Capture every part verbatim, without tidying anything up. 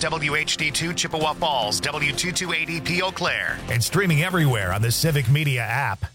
W H D two Chippewa Falls, W two two eight E P Eau Claire. And streaming everywhere on the Civic Media app.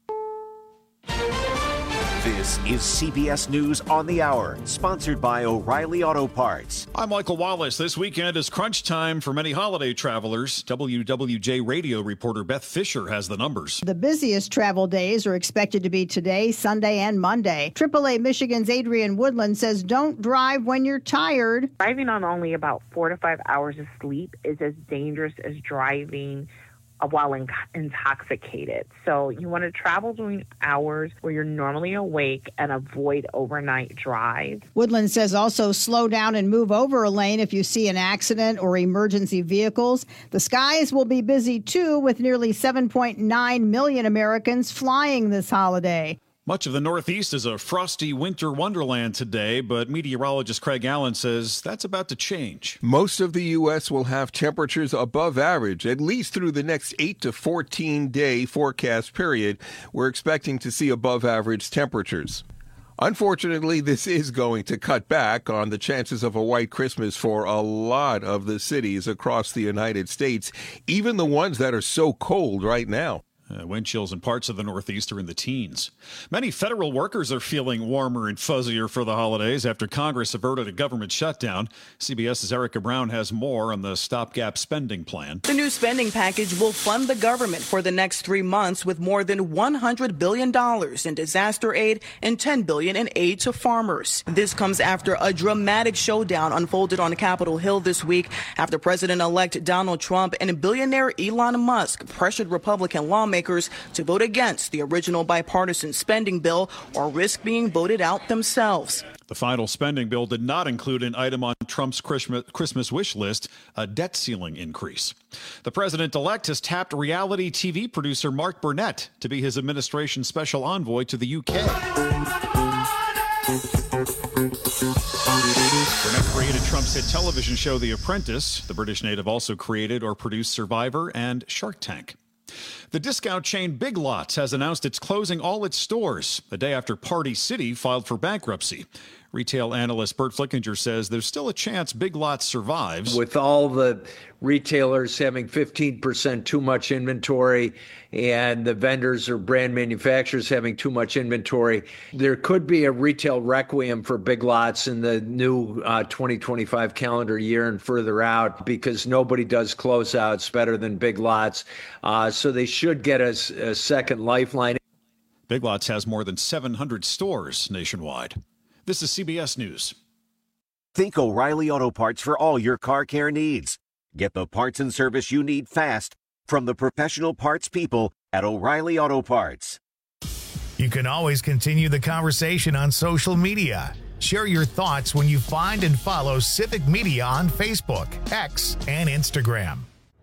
This is C B S News on the Hour, sponsored by O'Reilly Auto Parts. I'm Michael Wallace. This weekend is crunch time for many holiday travelers. W W J radio reporter Beth Fisher has the numbers. The busiest travel days are expected to be today, Sunday, and Monday. triple A Michigan's Adrian Woodland says don't drive when you're tired. Driving on only about four to five hours of sleep is as dangerous as driving while in- intoxicated. So you want to travel during hours where you're normally awake and avoid overnight drives. Woodland says also slow down and move over a lane if you see an accident or emergency vehicles. The skies will be busy too, with nearly seven point nine million Americans flying this holiday. Much of the Northeast is a frosty winter wonderland today, but meteorologist Craig Allen says that's about to change. Most of the U S will have temperatures above average, at least through the next eight to fourteen day forecast period. We're expecting to see above average temperatures. Unfortunately, this is going to cut back on the chances of a white Christmas for a lot of the cities across the United States, even the ones that are so cold right now. Uh, wind chills in parts of the Northeast are in the teens. Many federal workers are feeling warmer and fuzzier for the holidays after Congress averted a government shutdown. CBS's Erica Brown has more on the stopgap spending plan. The new spending package will fund the government for the next three months with more than one hundred billion dollars in disaster aid and ten billion dollars in aid to farmers. This comes after a dramatic showdown unfolded on Capitol Hill this week after President-elect Donald Trump and billionaire Elon Musk pressured Republican lawmakers to vote against the original bipartisan spending bill or risk being voted out themselves. The final spending bill did not include an item on Trump's Christmas wish list, a debt ceiling increase. The president-elect has tapped reality T V producer Mark Burnett to be his administration's special envoy to the U K. Burnett created Trump's hit television show The Apprentice. The British native also created or produced Survivor and Shark Tank. The discount chain Big Lots has announced it's closing all its stores a day after Party City filed for bankruptcy. Retail analyst Bert Flickinger says there's still a chance Big Lots survives. With all the retailers having fifteen percent too much inventory and the vendors or brand manufacturers having too much inventory, there could be a retail requiem for Big Lots in the new uh, twenty twenty-five calendar year and further out, because nobody does closeouts better than Big Lots. Uh, so they should get a, a second lifeline. Big Lots has more than seven hundred stores nationwide. This is C B S News. Think O'Reilly Auto Parts for all your car care needs. Get the parts and service you need fast from the professional parts people at O'Reilly Auto Parts. You can always continue the conversation on social media. Share your thoughts when you find and follow Civic Media on Facebook, X, and Instagram.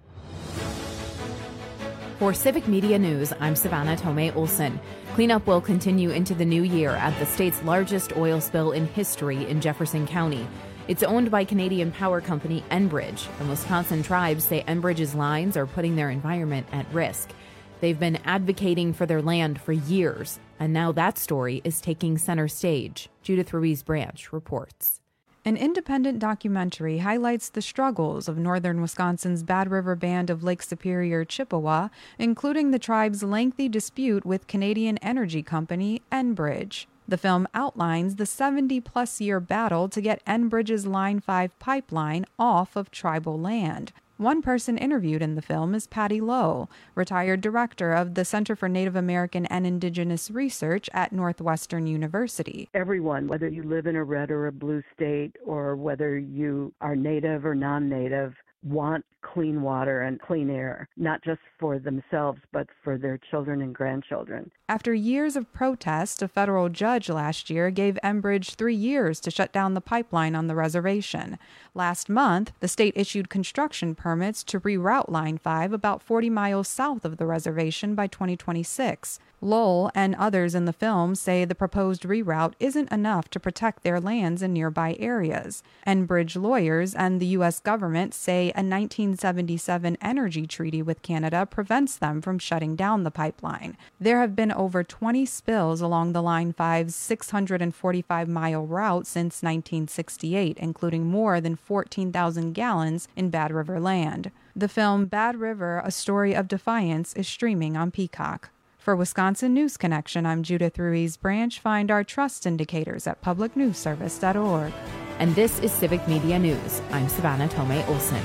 For Civic Media News, I'm Savannah Tomei Olson. Cleanup will continue into the new year at the state's largest oil spill in history in Jefferson County. It's owned by Canadian power company Enbridge. The Wisconsin tribes say Enbridge's lines are putting their environment at risk. They've been advocating for their land for years, and now that story is taking center stage. Judith Ruiz Branch reports. An independent documentary highlights the struggles of northern Wisconsin's Bad River Band of Lake Superior, Chippewa, including the tribe's lengthy dispute with Canadian energy company Enbridge. The film outlines the seventy-plus year battle to get Enbridge's Line five pipeline off of tribal land. One person interviewed in the film is Patty Lowe, retired director of the Center for Native American and Indigenous Research at Northwestern University. Everyone, whether you live in a red or a blue state, or whether you are native or non-native, want clean water and clean air, not just for themselves, but for their children and grandchildren. After years of protest, a federal judge last year gave Enbridge three years to shut down the pipeline on the reservation. Last month, the state issued construction permits to reroute Line five about forty miles south of the reservation by twenty twenty-six. Lowell and others in the film say the proposed reroute isn't enough to protect their lands in nearby areas. Enbridge lawyers and the U S government say a nineteen seventy-seven energy treaty with Canada prevents them from shutting down the pipeline. There have been over twenty spills along the Line five's six hundred forty-five mile route since nineteen sixty-eight, including more than fourteen thousand gallons in Bad River land. The film Bad River, A Story of Defiance is streaming on Peacock. For Wisconsin News Connection, I'm Judith Ruiz Branch. Find our trust indicators at public news service dot org. And this is Civic Media News. I'm Savannah Tomei Olson.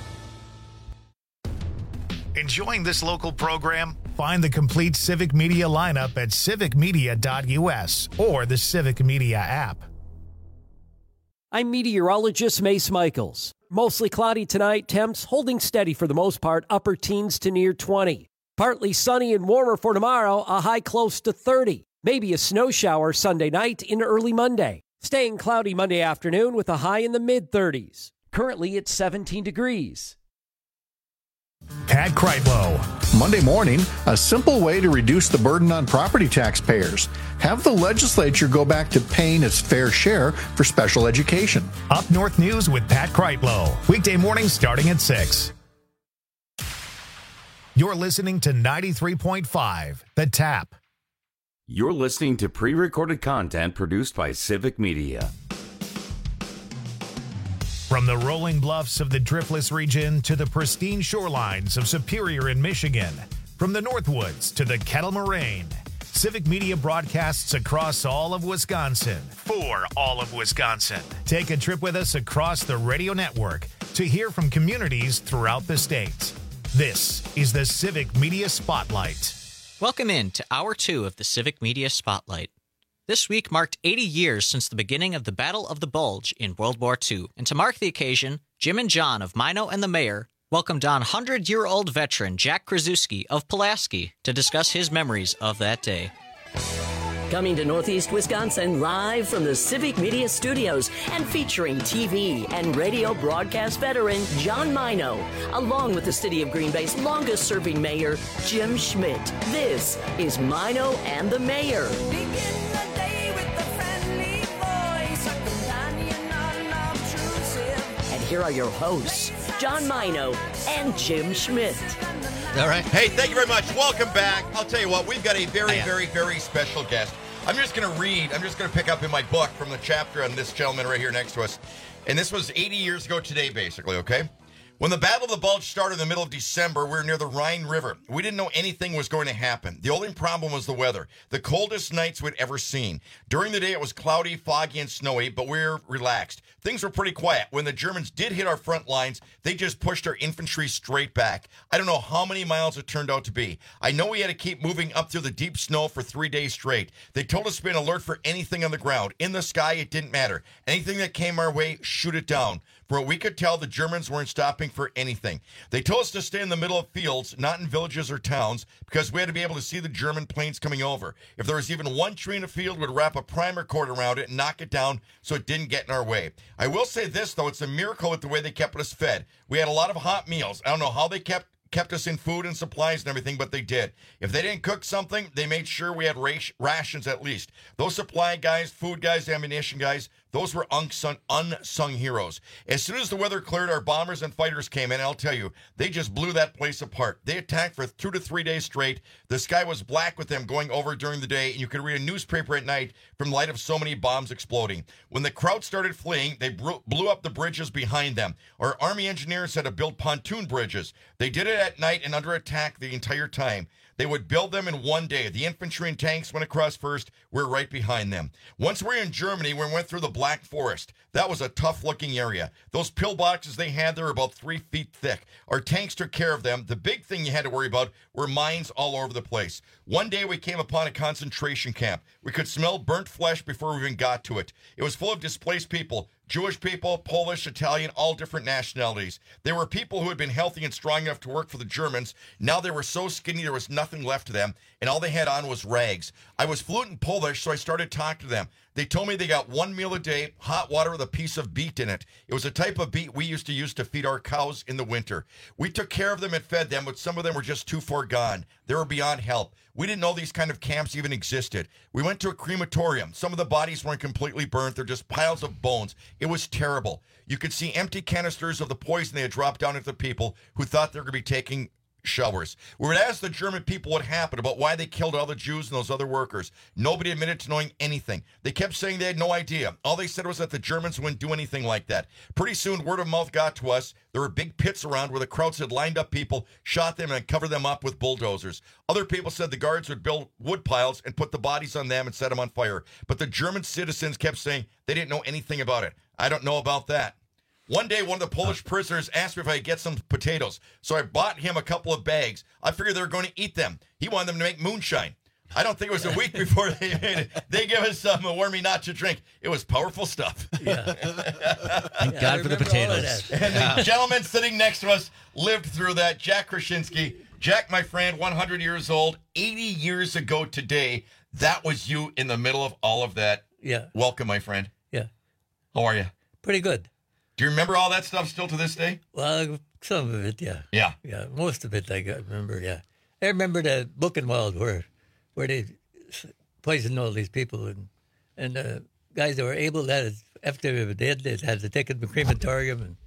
Enjoying this local program? Find the complete Civic Media lineup at civic media dot u s or the Civic Media app. I'm meteorologist Mace Michaels. Mostly cloudy tonight, temps holding steady for the most part, upper teens to near twenty. Partly sunny and warmer for tomorrow, a high close to thirty. Maybe a snow shower Sunday night into early Monday. Staying cloudy Monday afternoon with a high in the mid-thirties. Currently it's seventeen degrees. Pat Kreitlow. Monday morning, a simple way to reduce the burden on property taxpayers. Have the legislature go back to paying its fair share for special education. Up North News with Pat Kreitlow. Weekday mornings starting at six. You're listening to ninety-three point five, The Tap. You're listening to pre-recorded content produced by Civic Media. From the rolling bluffs of the Driftless region to the pristine shorelines of Superior in Michigan, from the Northwoods to the Kettle Moraine, Civic Media broadcasts across all of Wisconsin for all of Wisconsin. Take a trip with us across the radio network to hear from communities throughout the state. This is the Civic Media Spotlight. Welcome in to Hour two of the Civic Media Spotlight. This week marked eighty years since the beginning of the Battle of the Bulge in World War Two. And to mark the occasion, Jim and John of Mino and the Mayor welcomed on one hundred-year-old veteran Jack Krasuski of Pulaski to discuss his memories of that day. Coming to Northeast Wisconsin live from the Civic Media Studios and featuring T V and radio broadcast veteran John Mino, along with the City of Green Bay's longest-serving mayor, Jim Schmidt. This is Mino and the Mayor. And here are your hosts, John Mino and Jim Schmidt. All right. Hey, thank you very much. Welcome back. I'll tell you what, we've got a very, very, very special guest. I'm just going to read, I'm just going to pick up in my book from the chapter on this gentleman right here next to us. And this was eighty years ago today, basically, okay? When the Battle of the Bulge started in the middle of December, we were near the Rhine River. We didn't know anything was going to happen. The only problem was the weather. The coldest nights we'd ever seen. During the day, it was cloudy, foggy, and snowy, but we were relaxed. Things were pretty quiet. When the Germans did hit our front lines, they just pushed our infantry straight back. I don't know how many miles it turned out to be. I know we had to keep moving up through the deep snow for three days straight. They told us to be on alert for anything on the ground. In the sky, it didn't matter. Anything that came our way, shoot it down. For what we could tell, the Germans weren't stopping for anything. They told us to stay in the middle of fields, not in villages or towns, because we had to be able to see the German planes coming over. If there was even one tree in a field, we'd wrap a primer cord around it and knock it down so it didn't get in our way. I will say this, though, it's a miracle with the way they kept us fed. We had a lot of hot meals. I don't know how they kept kept us in food and supplies and everything, but they did. If they didn't cook something, they made sure we had rations at least. Those supply guys, food guys, ammunition guys, those were unsung, unsung heroes. As soon as the weather cleared, our bombers and fighters came in. I'll tell you, they just blew that place apart. They attacked for two to three days straight. The sky was black with them going over during the day, and you could read a newspaper at night from the light of so many bombs exploding. When the crowd started fleeing, they blew up the bridges behind them. Our Army engineers had to build pontoon bridges. They did it at night and under attack the entire time. They would build them in one day. The infantry and tanks went across first. We're right behind them. Once we were in Germany, we went through the Black Forest. That was a tough-looking area. Those pillboxes they had there were about three feet thick. Our tanks took care of them. The big thing you had to worry about were mines all over the place. One day we came upon a concentration camp. We could smell burnt flesh before we even got to it. It was full of displaced people. Jewish people, Polish, Italian, all different nationalities. They were people who had been healthy and strong enough to work for the Germans. Now they were so skinny there was nothing left of them, and all they had on was rags. I was fluent in Polish, so I started talking to them. They They told me they got one meal a day, hot water with a piece of beet in it. It was a type of beet we used to use to feed our cows in the winter. We took care of them and fed them, but some of them were just too far gone. They were beyond help. We didn't know these kind of camps even existed. We went to a crematorium. Some of the bodies weren't completely burnt. They're just piles of bones. It was terrible. You could see empty canisters of the poison they had dropped down into the people who thought they were going to be taking showers. We would ask the German people what happened, about why they killed all the Jews and those other workers. Nobody admitted to knowing anything. They kept saying they had no idea. All they said was that the Germans wouldn't do anything like that. Pretty soon, word of mouth got to us. There were big pits around where the Krauts had lined up people, shot them, and covered them up with bulldozers. Other people said the guards would build wood piles and put the bodies on them and set them on fire. But the German citizens kept saying they didn't know anything about it. I don't know about that. One day, one of the Polish prisoners asked me if I could get some potatoes, so I bought him a couple of bags. I figured they were going to eat them. He wanted them to make moonshine. I don't think it was a week before they made it. They gave us some uh, warming not to drink. It was powerful stuff. Yeah. Thank Yeah, God for the potatoes. And Yeah. the gentleman sitting next to us lived through that, Jack Krasinski. Jack, my friend, one hundred years old, eighty years ago today. That was you in the middle of all of that. Yeah. Welcome, my friend. Yeah. How are you? Pretty good. Do you remember all that stuff still to this day? Well, some of it, yeah. Yeah. Yeah, most of it I got, remember, yeah. I remember the Buchenwald where where they s- poisoned all these people, and and uh, guys that were able, that after they were dead, they had to take them to the crematorium and,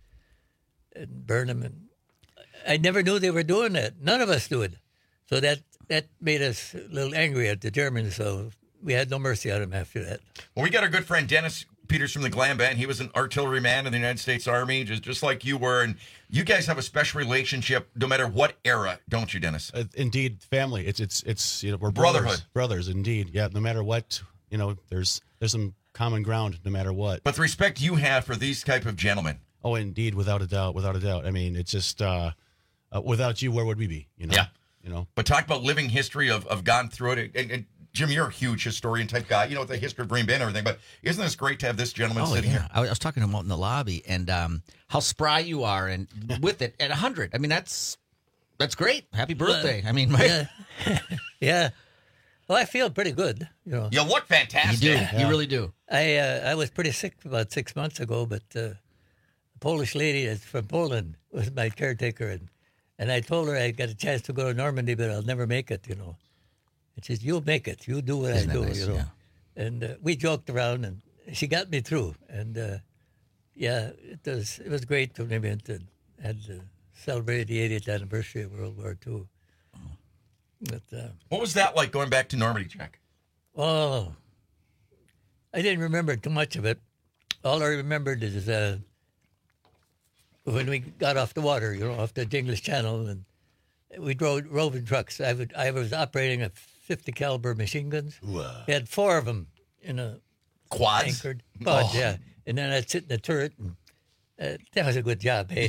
and burn them. And I never knew they were doing that. None of us knew it. So that, that made us a little angry at the Germans, so we had no mercy on them after that. Well, we got our good friend Dennis Peters from the Glam Band. He was an artilleryman in the United States Army, just just like you were. And you guys have a special relationship no matter what era, don't you, Dennis? Uh, indeed, family. It's it's it's you know we're Brotherhood. brothers, brothers. Indeed, yeah. No matter what, you know, there's there's some common ground, no matter what. But the respect you have for these type of gentlemen. Oh, indeed, without a doubt, without a doubt. I mean, it's just uh, uh, without you, where would we be? You know. Yeah. You know. But talk about living history of of gone through it. And, and Jim, you're a huge historian type guy. You know, with the history of Green Bay and everything. But isn't this great to have this gentleman Oh, sitting yeah. here? I was I was talking to him out in the lobby, and um, how spry you are, and with it at one hundred. I mean, that's that's great. Happy birthday. I mean, my, Yeah. Yeah. Well, I feel pretty good, you know. You look fantastic. You do. You really do. I uh, I was pretty sick about six months ago, but uh, a Polish lady that's from Poland was my caretaker, and, and I told her I got a chance to go to Normandy, but I'll never make it, you know. And she says, "You'll make it. You do what Isn't I that do," nice? you know. Yeah. And uh, we joked around, and she got me through. And uh, yeah, it was it was great to me and had to celebrate the eightieth anniversary of World War Two. But uh, What was that like going back to Normandy, Jack? oh, I didn't remember too much of it. All I remembered is uh, when we got off the water, you know, off the English Channel, and we drove roving trucks. I would I was operating a fifty caliber machine guns. Wow. We had four of them in a Quads? anchored quad, Oh. yeah. And then I'd sit in the turret, and uh, that was a good job, hey.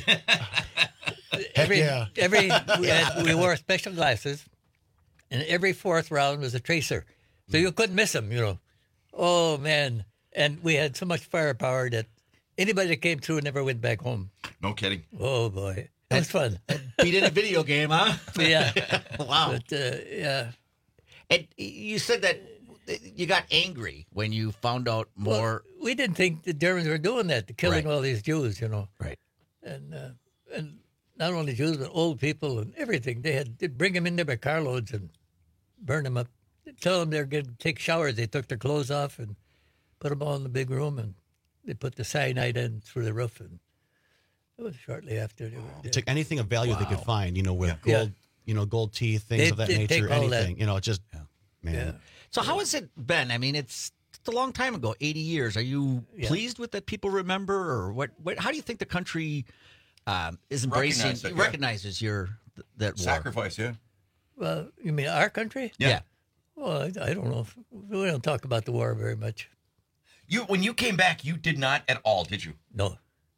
every yeah. every we, had, we wore special glasses, and every fourth round was a tracer, so you couldn't miss them, you know. Oh man! And we had so much firepower that anybody that came through never went back home. No kidding. Oh boy, that was fun. Beat in a video game, huh? Yeah. Wow. But uh, yeah. And you said that you got angry when you found out more. Well, we didn't think the Germans were doing that, killing Right. all these Jews, you know. Right. And uh, and not only Jews, but old people and everything. They had to bring them in there by carloads and burn them up. Tell them they're going to take showers. They took their clothes off and put them all in the big room, and they put the cyanide in through the roof. And it was shortly after they were They dead. took anything of value they could find, you know, with Yeah. gold, you know, gold teeth, things They- of that they nature, take all that. anything. You know, just man. Yeah. So how has it been? I mean, it's, it's a long time ago, eighty years. Are you Yeah. pleased with that people remember, or what? What? How do you think the country um, is embracing Recognize it, yeah. recognizes your th- that war? Sacrifice, yeah. Well, you mean our country? Yeah. Well, I, I don't know. If, we don't talk about the war very much. You when you came back, you did not at all, did you? No.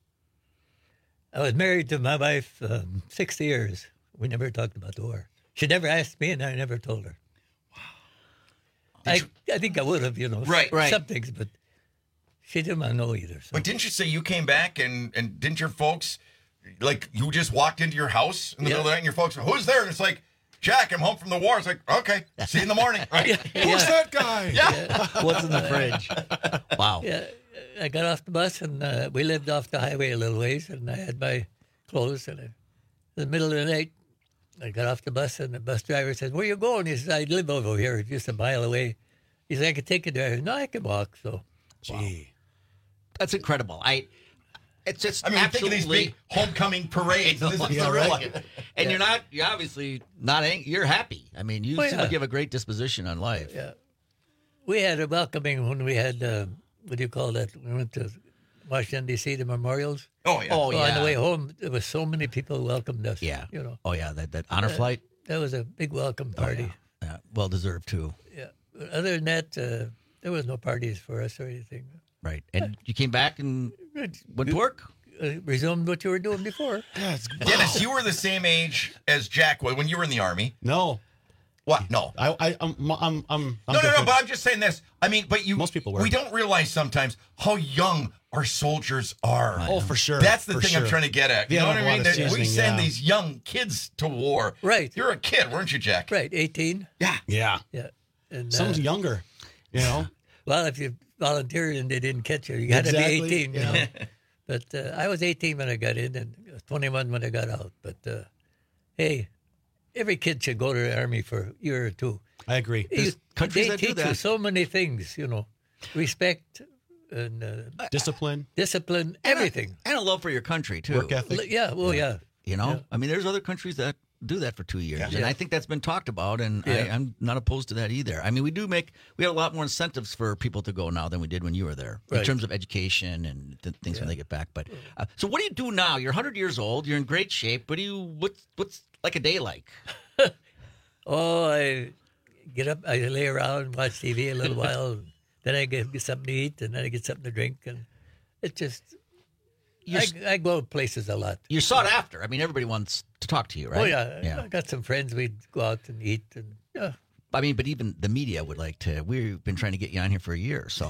I was married to my wife um, sixty years. We never talked about the war. She never asked me, and I never told her. Wow. I, I think I would have, you know, Right, right. some things, but she didn't want to know either. So. But didn't you say you came back and and didn't your folks like you just walked into your house in the Yeah. middle of the night and your folks were, who's there? And it's like Jack, I'm home from the war. It's like, okay, see you in the morning. Right? Yeah. Who's Yeah. that guy? Yeah. Yeah. What's in the fridge? Wow. Yeah, I got off the bus, and uh, we lived off the highway a little ways, and I had my clothes, and I, in the middle of the night, I got off the bus, and the bus driver said, "Where you going?" He said, "I live over here, just a mile away." He said, "I could take you there." I said, "No, I can walk." So, gee, that's incredible. I, it's just I mean, think of these absolutely big homecoming parades. This is Yeah, the right. real life. And Yeah. you're not, you're obviously not, ang- you're happy. I mean, you Oh, seem yeah. like you have a great disposition on life. yeah, we had a welcoming when we had uh, what do you call that? We went to Washington D C, the memorials. Oh yeah. Oh, So on yeah. the way home, there was so many people welcomed us. Yeah. you know, Oh, yeah. That, that honor Uh, flight. that was a big welcome party. Yeah. Well deserved, too. Yeah. But other than that, uh, there was no parties for us or anything. Right. And you came back and went to work? Uh, resumed what you were doing before. Dennis, you were the same age as Jack was when you were in the Army. No. What? No. I, I, I'm, I'm, I'm, I'm no, no, no, different. but I'm just saying this. I mean, but you. Most people were. We don't realize sometimes how young our soldiers are. Oh, for sure. That's the For thing I'm sure. trying to get at. You Yeah, know what a I lot mean? of That we seasoning, send yeah. these young kids to war. Right. You're a kid, weren't you, Jack? Right, eighteen. Yeah. Yeah. Yeah. And, Some's uh, younger, you know? Well, if you volunteered and they didn't catch you, you had Exactly, to be eighteen. You yeah. know? But uh, I was eighteen when I got in and I was twenty-one when I got out. But uh, hey, every kid should go to the Army for a year or two. I agree. You- There's countries they that do teach you that. so many things, you know, respect and uh, Discipline. discipline, everything. And a love for your country, too. Work ethic. L- Yeah, well, yeah. You know? Yeah. I mean, there's other countries that do that for two years. And Yeah. I think that's been talked about, and I, Yeah. I'm not opposed to that either. I mean, we do make, we have a lot more incentives for people to go now than we did when you were there in Right. terms of education and th- things when they get back. But uh, so what do you do now? You're one hundred years old. You're in great shape. What do you, what's, what's like a day like? Oh, I get up, I lay around, watch T V a little while, and then I get, get something to eat, and then I get something to drink, and it just, You're, I, I go places a lot. you're sought after. I mean, everybody wants to talk to you, right? Oh, yeah. Yeah. I got some friends, we'd go out and eat, and yeah. I mean, but even the media would like to, we've been trying to get you on here for a year, so.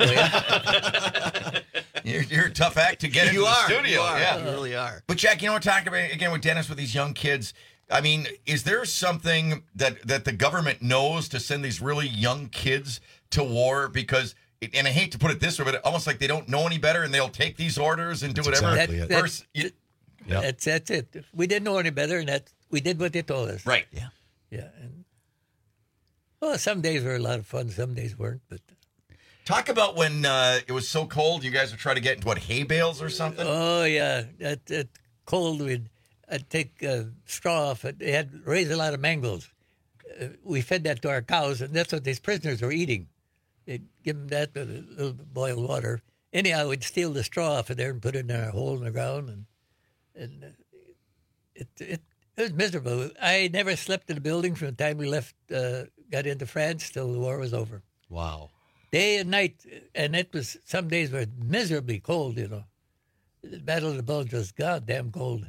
You're, you're a tough act to get into You the are, studio. you are. Yeah. You really are. But Jack, you know what? Talking about again with Dennis with these young kids. I mean, is there something that that the government knows to send these really young kids to war? Because, and I hate to put it this way, but almost like they don't know any better and they'll take these orders and do That's whatever. exactly it. That- Versus- you- Yep. That's, that's it. We didn't know any better, and that we did what they told us. right. Yeah. Yeah. And, well, some days were a lot of fun, some days weren't, but. Talk about when uh, it was so cold, you guys would try to get into what, hay bales or something? Oh yeah, that, that cold. We'd I'd take uh, straw off it. They had raised a lot of mangles. Uh, we fed that to our cows, and that's what these prisoners were eating. They'd give them that with a little bit of boiled water. Anyhow, we'd steal the straw off of there and put it in a hole in the ground, and and uh, it it it was miserable. I never slept in the building from the time we left, uh, got into France till the war was over. Wow. Day and night, and it was some days were miserably cold. You know, the Battle of the Bulge was goddamn cold.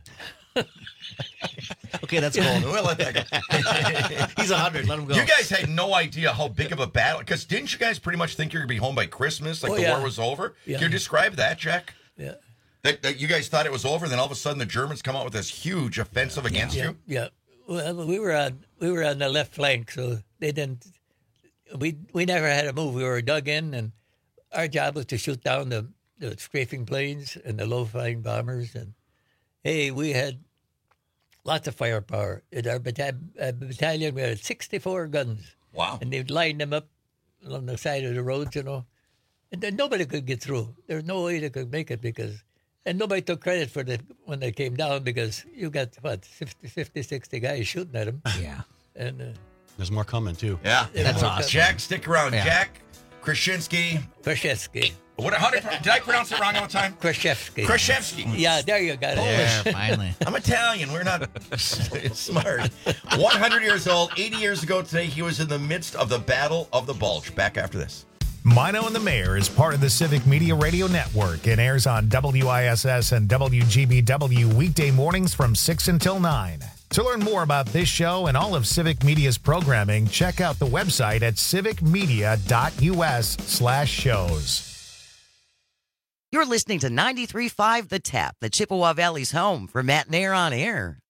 Okay, that's cold. We'll let that go. He's one hundred. Let him go. You guys had no idea how big of a battle, because didn't you guys pretty much think you were going to be home by Christmas, like Oh, the yeah. war was over? Yeah. Can you describe that, Jack? Yeah. That, that you guys thought it was over, then all of a sudden the Germans come out with this huge offensive against Yeah, you? yeah. Well, we were on we were on the left flank, so they didn't. We we never had to move. We were dug in, and our job was to shoot down the, the strafing planes and the low-flying bombers. And hey, we had lots of firepower in our bata- uh, battalion. We had sixty-four guns. Wow! And they'd line them up along the side of the roads, you know, and then nobody could get through. There's no way they could make it because. And nobody took credit for it when they came down because you got, what, fifty, fifty, sixty guys shooting at them. Yeah. And uh, There's more coming, too. Yeah. That's awesome. Jack, stick around. Yeah. Jack Krasinski. Kraszewski. What, how did, did I pronounce it wrong all the time? Kraszewski. Kraszewski. Yeah, there you got it. Yeah, finally. I'm Italian. We're not smart. one hundred years old, eighty years ago today, he was in the midst of the Battle of the Bulge. Back after this. Mino and the Mayor is part of the Civic Media Radio Network and airs on W I S S and W G B W weekday mornings from six until nine. To learn more about this show and all of Civic Media's programming, check out the website at civicmedia.us slash shows. You're listening to ninety-three point five The Tap, the Chippewa Valley's home for Matt and Air on Air.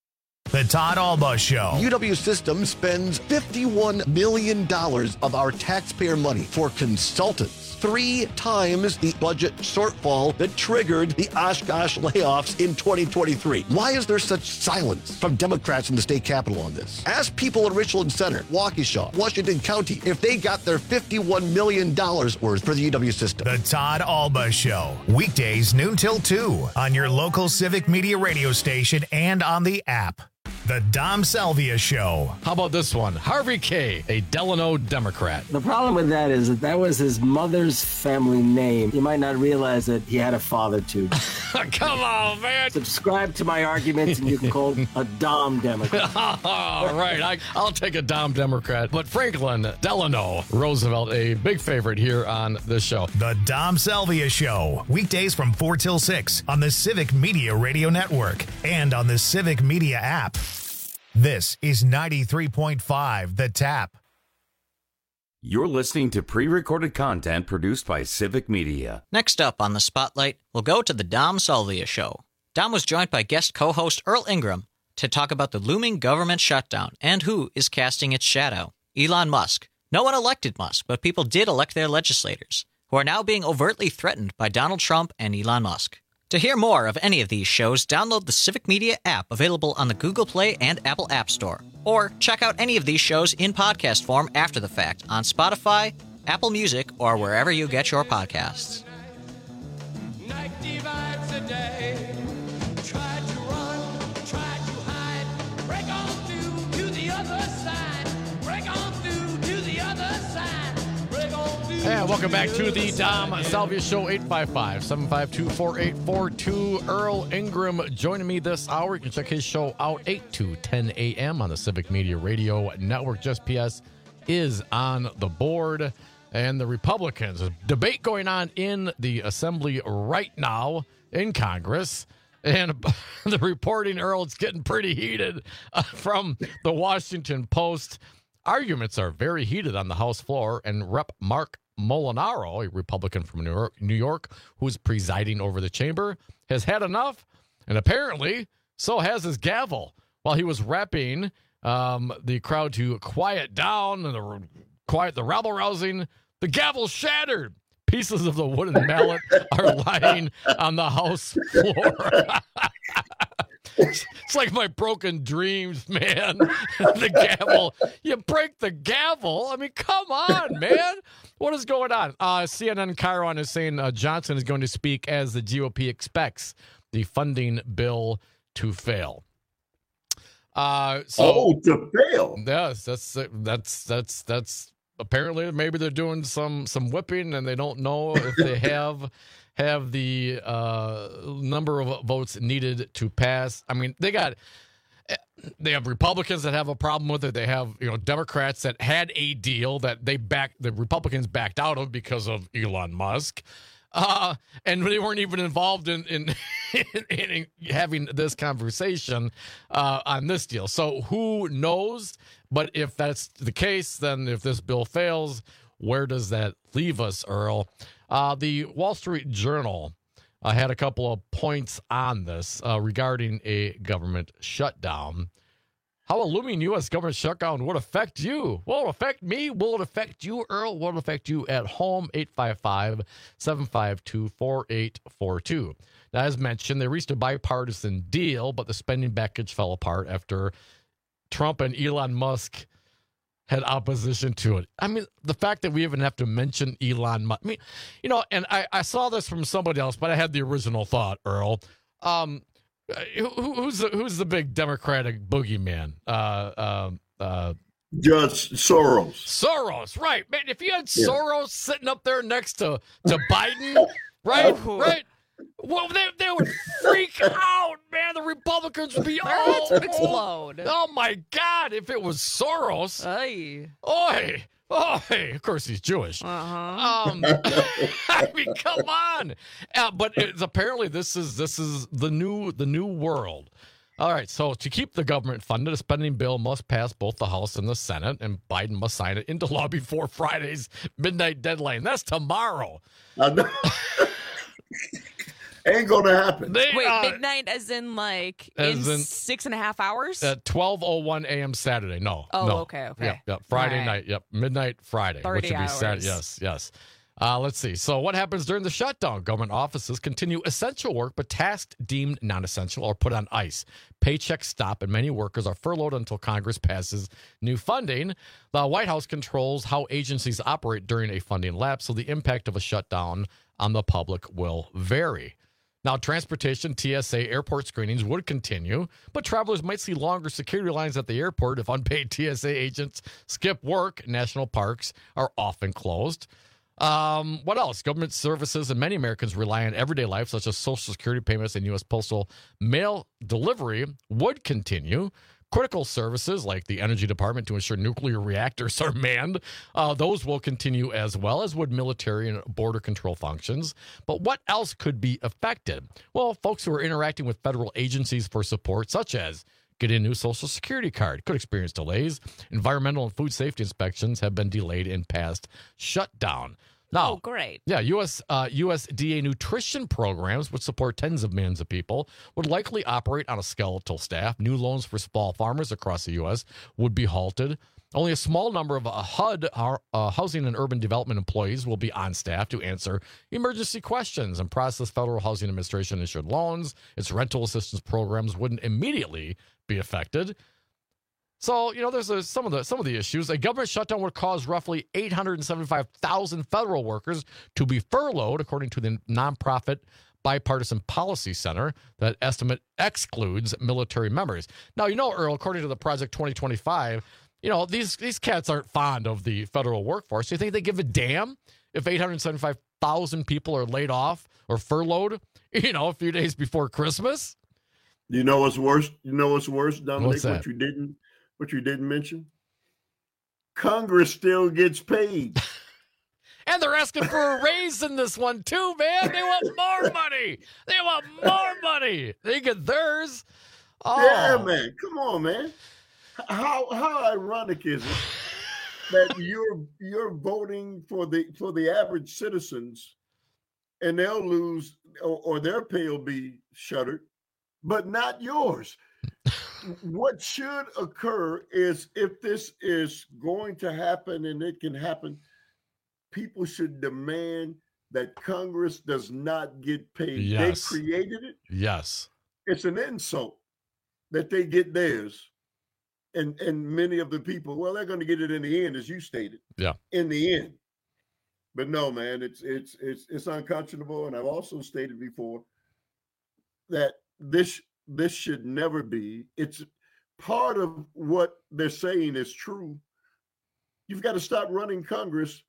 The Todd Alba Show. U W System spends fifty-one million dollars of our taxpayer money for consultants. Three times the budget shortfall that triggered the Oshkosh layoffs in twenty twenty-three. Why is there such silence from Democrats in the state capitol on this? Ask people in Richland Center, Waukesha, Washington County if they got their fifty-one million dollars worth for the U W System. The Todd Alba Show. Weekdays noon till two on your local Civic Media radio station and on the app. The Dom Salvia Show. How about this one? Harvey K., a Delano Democrat. The problem with that is that that was his mother's family name. You might not realize that he had a father, too. Come on, man. Subscribe to my arguments and you can call a Dom Democrat. All right, I, I'll take a Dom Democrat. But Franklin Delano Roosevelt, a big favorite here on this show. The Dom Salvia Show. Weekdays from four till six on the Civic Media Radio Network and on the Civic Media app. This is ninety-three point five The Tap. You're listening to pre-recorded content produced by Civic Media. Next up on the Spotlight, we'll go to the Dom Salvia Show. Dom was joined by guest co-host Earl Ingram to talk about the looming government shutdown and who is casting its shadow. Elon Musk. No one elected Musk, but people did elect their legislators, who are now being overtly threatened by Donald Trump and Elon Musk. To hear more of any of these shows, download the Civic Media app available on the Google Play and Apple App Store. Or check out any of these shows in podcast form after the fact on Spotify, Apple Music, or wherever you get your podcasts. Night divides the day. Try to run, try to hide. Break on through to the other side. Break on through to the other side. Break on through. And welcome back to the Dom Salvia Show. Eight five five, seven five two, four eight four two. Earl Ingram joining me this hour. You can check his show out eight to ten a.m. on the Civic Media Radio Network. Just P S is on the board. And the Republicans, a debate going on in the Assembly right now in Congress. And the reporting, Earl, it's getting pretty heated uh, from the Washington Post. Arguments are very heated on the House floor, and Rep Mark Molinaro, a Republican from New York, New York, who's presiding over the chamber, has had enough, and apparently so has his gavel. While he was rapping um, the crowd to quiet down and the, quiet the rabble-rousing, the gavel shattered. Pieces of the wooden mallet are lying on the House floor. It's like my broken dreams, man. The gavel. You break the gavel. I mean, come on, man. What is going on? Uh, C N N Chiron is saying uh, Johnson is going to speak as the G O P expects the funding bill to fail. Uh, so, oh, to fail. Yes, that's that's that's that's apparently maybe they're doing some some whipping and they don't know if they have have the uh, number of votes needed to pass. I mean, they got they have Republicans that have a problem with it. They have, you know, Democrats that had a deal that they backed, the Republicans backed out of because of Elon Musk. Uh, and they weren't even involved in, in, in, in having this conversation uh, on this deal. So who knows? But if that's the case, then if this bill fails, where does that leave us, Earl? Uh, the Wall Street Journal uh, had a couple of points on this uh, regarding a government shutdown. How a looming U S government shutdown would affect you. Will it affect me? Will it affect you, Earl? Will it affect you at home? eight five five, seven five two, four eight four two. Now, as mentioned, they reached a bipartisan deal, but the spending package fell apart after Trump and Elon Musk had opposition to it. I mean, the fact that we even have to mention Elon Musk. I mean, you know, and I, I saw this from somebody else, but I had the original thought, Earl. Um, who, who's the who's the big Democratic boogeyman? Uh, uh, uh, Just Soros. Soros, right? Man, if you had yeah. Soros sitting up there next to to Biden, right, right. Well, they, they would freak out, man. The Republicans would be all would explode. Oh my God! If it was Soros, Aye. oi, oi. Of course, he's Jewish. Uh-huh. Um, I mean, come on. Uh, but it's, apparently, this is this is the new the new world. All right. So to keep the government funded, a spending bill must pass both the House and the Senate, and Biden must sign it into law before Friday's midnight deadline. That's tomorrow. Uh, no. Ain't gonna happen. They, Wait, uh, midnight as in like as in, in- six and a half hours? At twelve oh one a.m. Saturday. No. Oh, no. okay, okay. Yep, yep. Friday All right. night. Yep. Midnight Friday. Which thirty would be Saturday. hours. Yes, yes. Uh, let's see. So what happens during the shutdown? Government offices continue essential work, but tasks deemed non-essential are put on ice. Paychecks stop, and many workers are furloughed until Congress passes new funding. The White House controls how agencies operate during a funding lapse, so the impact of a shutdown on the public will vary. Now, transportation, T S A, airport screenings would continue, but travelers might see longer security lines at the airport if unpaid T S A agents skip work. National parks are often closed. Um, what else? Government services and many Americans rely on everyday life, such as Social Security payments and U S postal mail delivery, would continue. Critical services like the Energy Department to ensure nuclear reactors are manned, uh, those will continue as well, as would military and border control functions. But what else could be affected? Well, folks who are interacting with federal agencies for support, such as getting a new Social Security card, could experience delays. Environmental and food safety inspections have been delayed in past shutdown. Now, Oh, great. Yeah, U S uh, U S D A nutrition programs, which support tens of millions of people, would likely operate on a skeletal staff. New loans for small farmers across the U S would be halted. Only a small number of uh, H U D, uh, Housing and Urban Development employees, will be on staff to answer emergency questions and process Federal Housing Administration issued loans. Its rental assistance programs wouldn't immediately be affected. So, you know, there's a, some of the some of the issues. A government shutdown would cause roughly eight hundred seventy-five thousand federal workers to be furloughed, according to the nonprofit Bipartisan Policy Center. That estimate excludes military members. Now, you know, Earl, according to the Project twenty twenty-five, you know, these these cats aren't fond of the federal workforce. You think they give a damn if eight hundred seventy-five thousand people are laid off or furloughed, you know, a few days before Christmas? You know what's worse? You know what's worse, Dominic? What's that? What you didn't, what you didn't mention? Congress still gets paid. And they're asking for a raise in this one, too, man. They want more money. They want more money. They get theirs. Oh. Yeah, man. Come on, man. How how ironic is it that you're you're voting for the for the average citizens, and they'll lose or, or their pay will be shuttered, but not yours. What should occur is, if this is going to happen, and it can happen, people should demand that Congress does not get paid. Yes. They created it. Yes. It's an insult that they get theirs. And and many of the people, well, they're going to get it in the end, as you stated. Yeah. In the end. But no, man, it's it's it's it's unconscionable. And I've also stated before that this this should never be. It's part of what they're saying is true. You've got to stop running Congress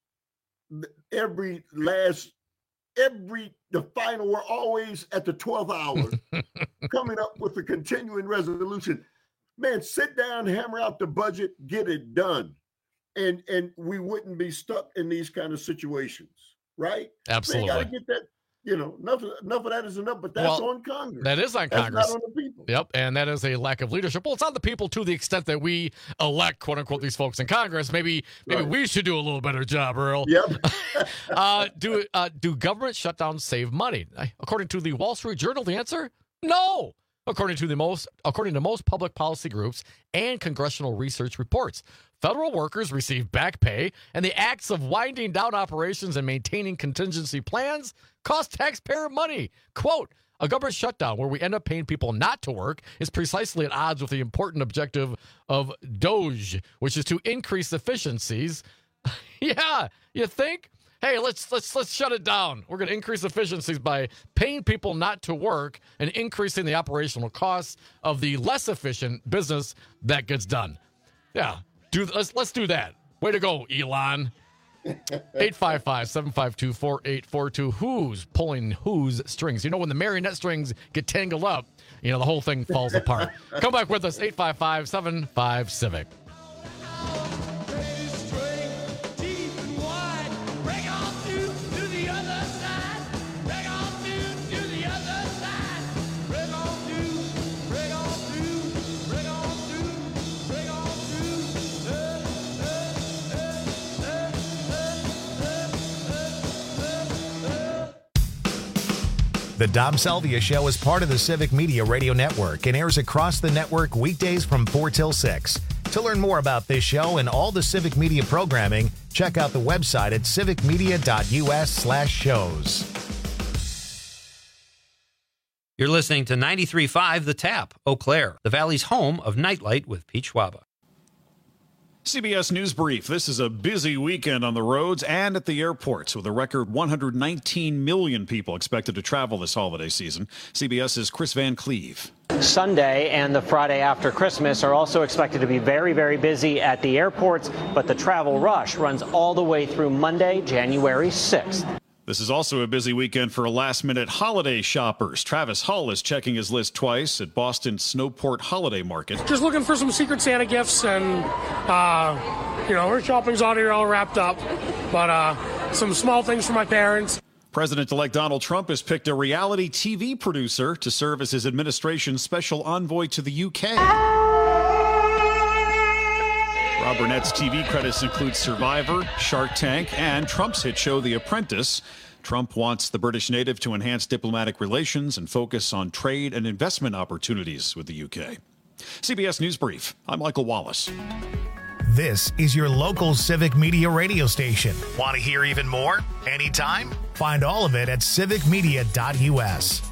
every last every the final. We're always at the twelfth hour coming up with a continuing resolution. Man, sit down, hammer out the budget, get it done. And and we wouldn't be stuck in these kind of situations, right? Absolutely. Got to get that, you know, enough, enough of that is enough, but that's Well, on Congress. That is on That's Congress. not on the people. Yep, and that is a lack of leadership. Well, it's on the people to the extent that we elect, quote unquote, these folks in Congress. Maybe maybe Right. we should do a little better job, Earl. Yep. uh, do uh, do government shutdowns save money? According to the Wall Street Journal, the answer: no. According to the most, according to most public policy groups and congressional research reports, federal workers receive back pay, and the acts of winding down operations and maintaining contingency plans cost taxpayer money. Quote, a government shutdown where we end up paying people not to work is precisely at odds with the important objective of DOGE, which is to increase efficiencies. Yeah, you think? Hey, let's let's let's shut it down. We're going to increase efficiencies by paying people not to work and increasing the operational costs of the less efficient business that gets done. Yeah, do let's let's do that. Way to go, Elon. eight five five, seven five two, four eight four two. Who's pulling whose strings? You know, when the marionette strings get tangled up, you know, the whole thing falls apart. Come back with us, eight five five, seven five, Civic. The Dom Salvia Show is part of the Civic Media Radio Network and airs across the network weekdays from four till six. To learn more about this show and all the Civic Media programming, check out the website at civicmedia.us slash shows. You're listening to ninety-three point five The Tap, Eau Claire, the Valley's home of Nightlight with Pete Schwaba. C B S News Brief. This is a busy weekend on the roads and at the airports with a record one hundred nineteen million people expected to travel this holiday season. CBS's Chris Van Cleve. Sunday and the Friday after Christmas are also expected to be very, very busy at the airports, but the travel rush runs all the way through Monday, January sixth. This is also a busy weekend for last-minute holiday shoppers. Travis Hull is checking his list twice at Boston's Snowport Holiday Market. Just looking for some Secret Santa gifts, and, uh, you know, our shopping's out here all wrapped up, but uh, some small things for my parents. President-elect Donald Trump has picked a reality T V producer to serve as his administration's special envoy to the U K. Rob Burnett's T V credits include Survivor, Shark Tank, and Trump's hit show The Apprentice. Trump wants the British native to enhance diplomatic relations and focus on trade and investment opportunities with the U K. C B S News Brief. I'm Michael Wallace. This is your local Civic Media radio station. Want to hear even more? Anytime? Find all of it at civic media dot u s.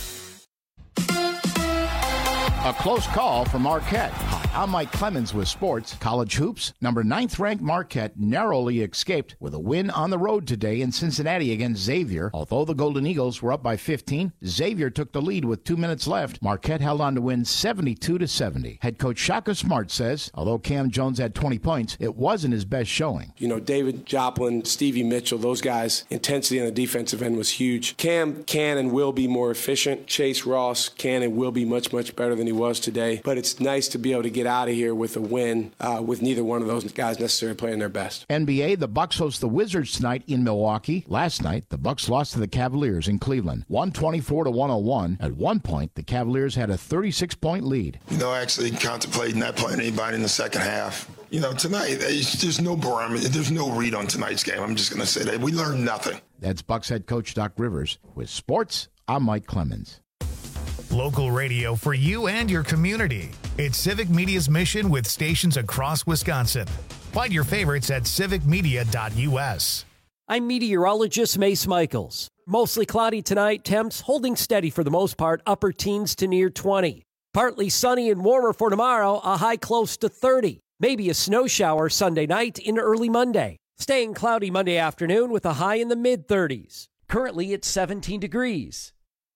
A close call for Marquette. Hi, I'm Mike Clemens with sports. College hoops, number ninth ranked Marquette narrowly escaped with a win on the road today in Cincinnati against Xavier. Although the Golden Eagles were up by fifteen, Xavier took the lead with two minutes left. Marquette held on to win seventy-two to seventy. Head coach Shaka Smart says, although Cam Jones had twenty points, it wasn't his best showing. You know, David Joplin, Stevie Mitchell, those guys, intensity on the defensive end was huge. Cam can and will be more efficient. Chase Ross can and will be much, much better than he was today. But it's nice to be able to get out of here with a win uh, with neither one of those guys necessarily playing their best. N B A, the Bucks host the Wizards tonight in Milwaukee. Last night, the Bucks lost to the Cavaliers in Cleveland, one twenty-four to one oh one. At one point, the Cavaliers had a thirty-six point lead. You know, actually contemplating not playing anybody in the second half. You know, tonight, there's no barometer, there's no read on tonight's game. I'm just going to say that. We learned nothing. That's Bucks head coach Doc Rivers. With sports, I'm Mike Clemens. Local radio for you and your community. It's Civic Media's mission with stations across Wisconsin. Find your favorites at civic media dot u s. I'm meteorologist Mace Michaels. Mostly cloudy tonight, temps holding steady for the most part, upper teens to near twenty. Partly sunny and warmer for tomorrow, a high close to thirty. Maybe a snow shower Sunday night into early Monday. Staying cloudy Monday afternoon with a high in the mid-thirties. Currently it's seventeen degrees.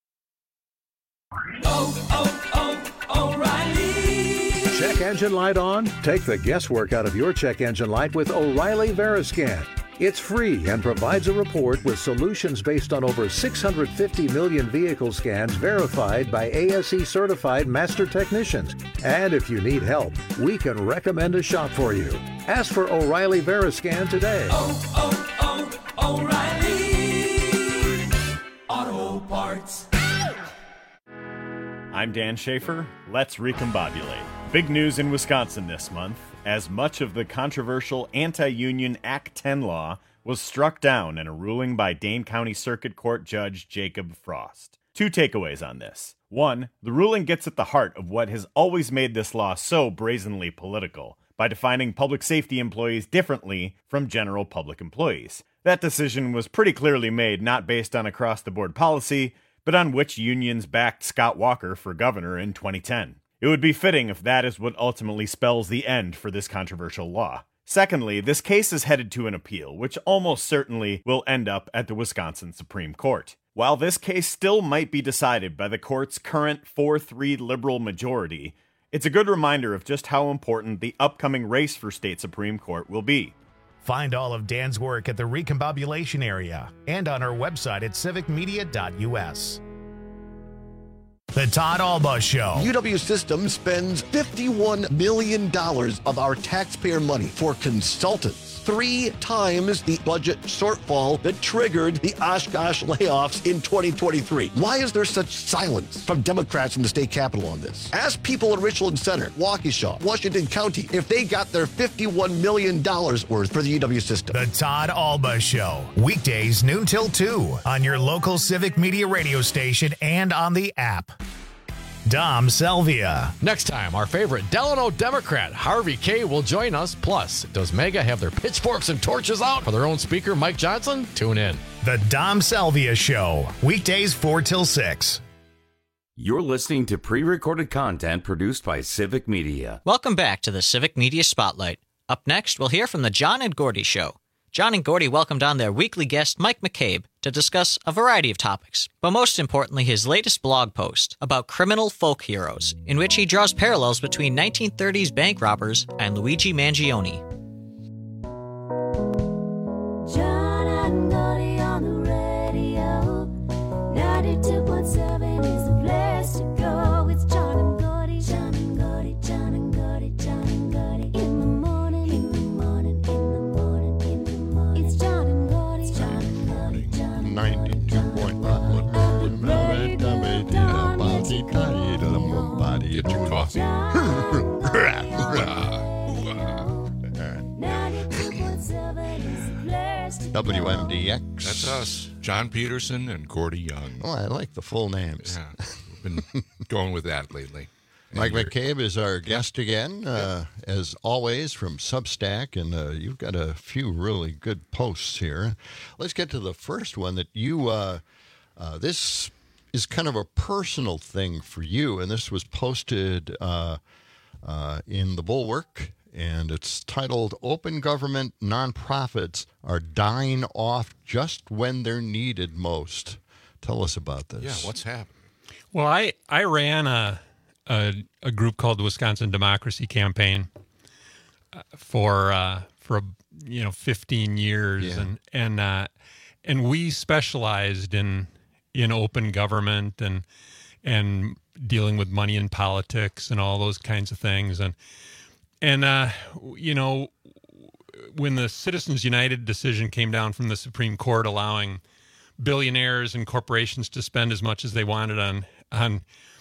Oh, oh, oh, O'Reilly. Check engine light on? Take the guesswork out of your check engine light with O'Reilly Veriscan. It's free and provides a report with solutions based on over six hundred fifty million vehicle scans verified by A S E certified master technicians. And if you need help, we can recommend a shop for you. Ask for O'Reilly Veriscan today. Oh, oh, oh, O'Reilly Auto Parts. I'm Dan Schaefer. Let's recombobulate. Big news in Wisconsin this month, as much of the controversial anti-union Act ten law was struck down in a ruling by Dane County Circuit Court Judge Jacob Frost. Two takeaways on this. One, the ruling gets at the heart of what has always made this law so brazenly political, by defining public safety employees differently from general public employees. That decision was pretty clearly made not based on across-the-board policy, but on which unions backed Scott Walker for governor in twenty ten. It would be fitting if that is what ultimately spells the end for this controversial law. Secondly, this case is headed to an appeal, which almost certainly will end up at the Wisconsin Supreme Court. While this case still might be decided by the court's current four three liberal majority, it's a good reminder of just how important the upcoming race for state Supreme Court will be. Find all of Dan's work at the Recombobulation area and on our website at civic media dot u s. The Todd Alba Show. U W Systems spends fifty-one million dollars of our taxpayer money for consultants. three times the budget shortfall that triggered the Oshkosh layoffs in twenty twenty-three. Why is there such silence from Democrats in the state capitol on this? Ask people in Richland Center, Waukesha, Washington County if they got their fifty-one million dollars worth for the U W system. The Todd Alba Show, weekdays noon till two on your local Civic Media radio station and on the app. Dom Selvia. Next time, our favorite Delano Democrat, Harvey Kaye, will join us. Plus, does MAGA have their pitchforks and torches out for their own speaker, Mike Johnson? Tune in. The Dom Selvia Show, weekdays four till six. You're listening to pre-recorded content produced by Civic Media. Welcome back to the Civic Media Spotlight. Up next, we'll hear from the John and Gordy Show. John and Gordy welcomed on their weekly guest, Mike McCabe, to discuss a variety of topics, but most importantly, his latest blog post about criminal folk heroes, in which he draws parallels between nineteen thirties bank robbers and Luigi Mangione. John and Gordy on the radio. ninety-two point seven is the place to go. It's John and Gordy, John and Gordy, John and Gordy, John and Gordy. In the morning, in the morning, in the morning, in the morning. It's John and Gordy, John and Gordy, John and Gordy. ninety-two point five. Get your coffee. W M D X. That's us. John Peterson and Gordy Young. Oh, I like the full names. Yeah, we've been going with that lately. Mike McCabe is our guest again, uh, as always, from Substack, and uh, you've got a few really good posts here. Let's get to the first one that you, uh, uh, this is kind of a personal thing for you, and this was posted uh, uh, in the Bulwark, and it's titled, Open Government Nonprofits Are Dying Off Just When They're Needed Most. Tell us about this. Yeah, what's happening? Well, I, I ran a, a a group called the Wisconsin Democracy Campaign for uh, for you know fifteen years, Yeah. and and uh, and we specialized in in open government and and dealing with money in politics and all those kinds of things, and and uh, you know when the Citizens United decision came down from the Supreme Court allowing billionaires and corporations to spend as much as they wanted on on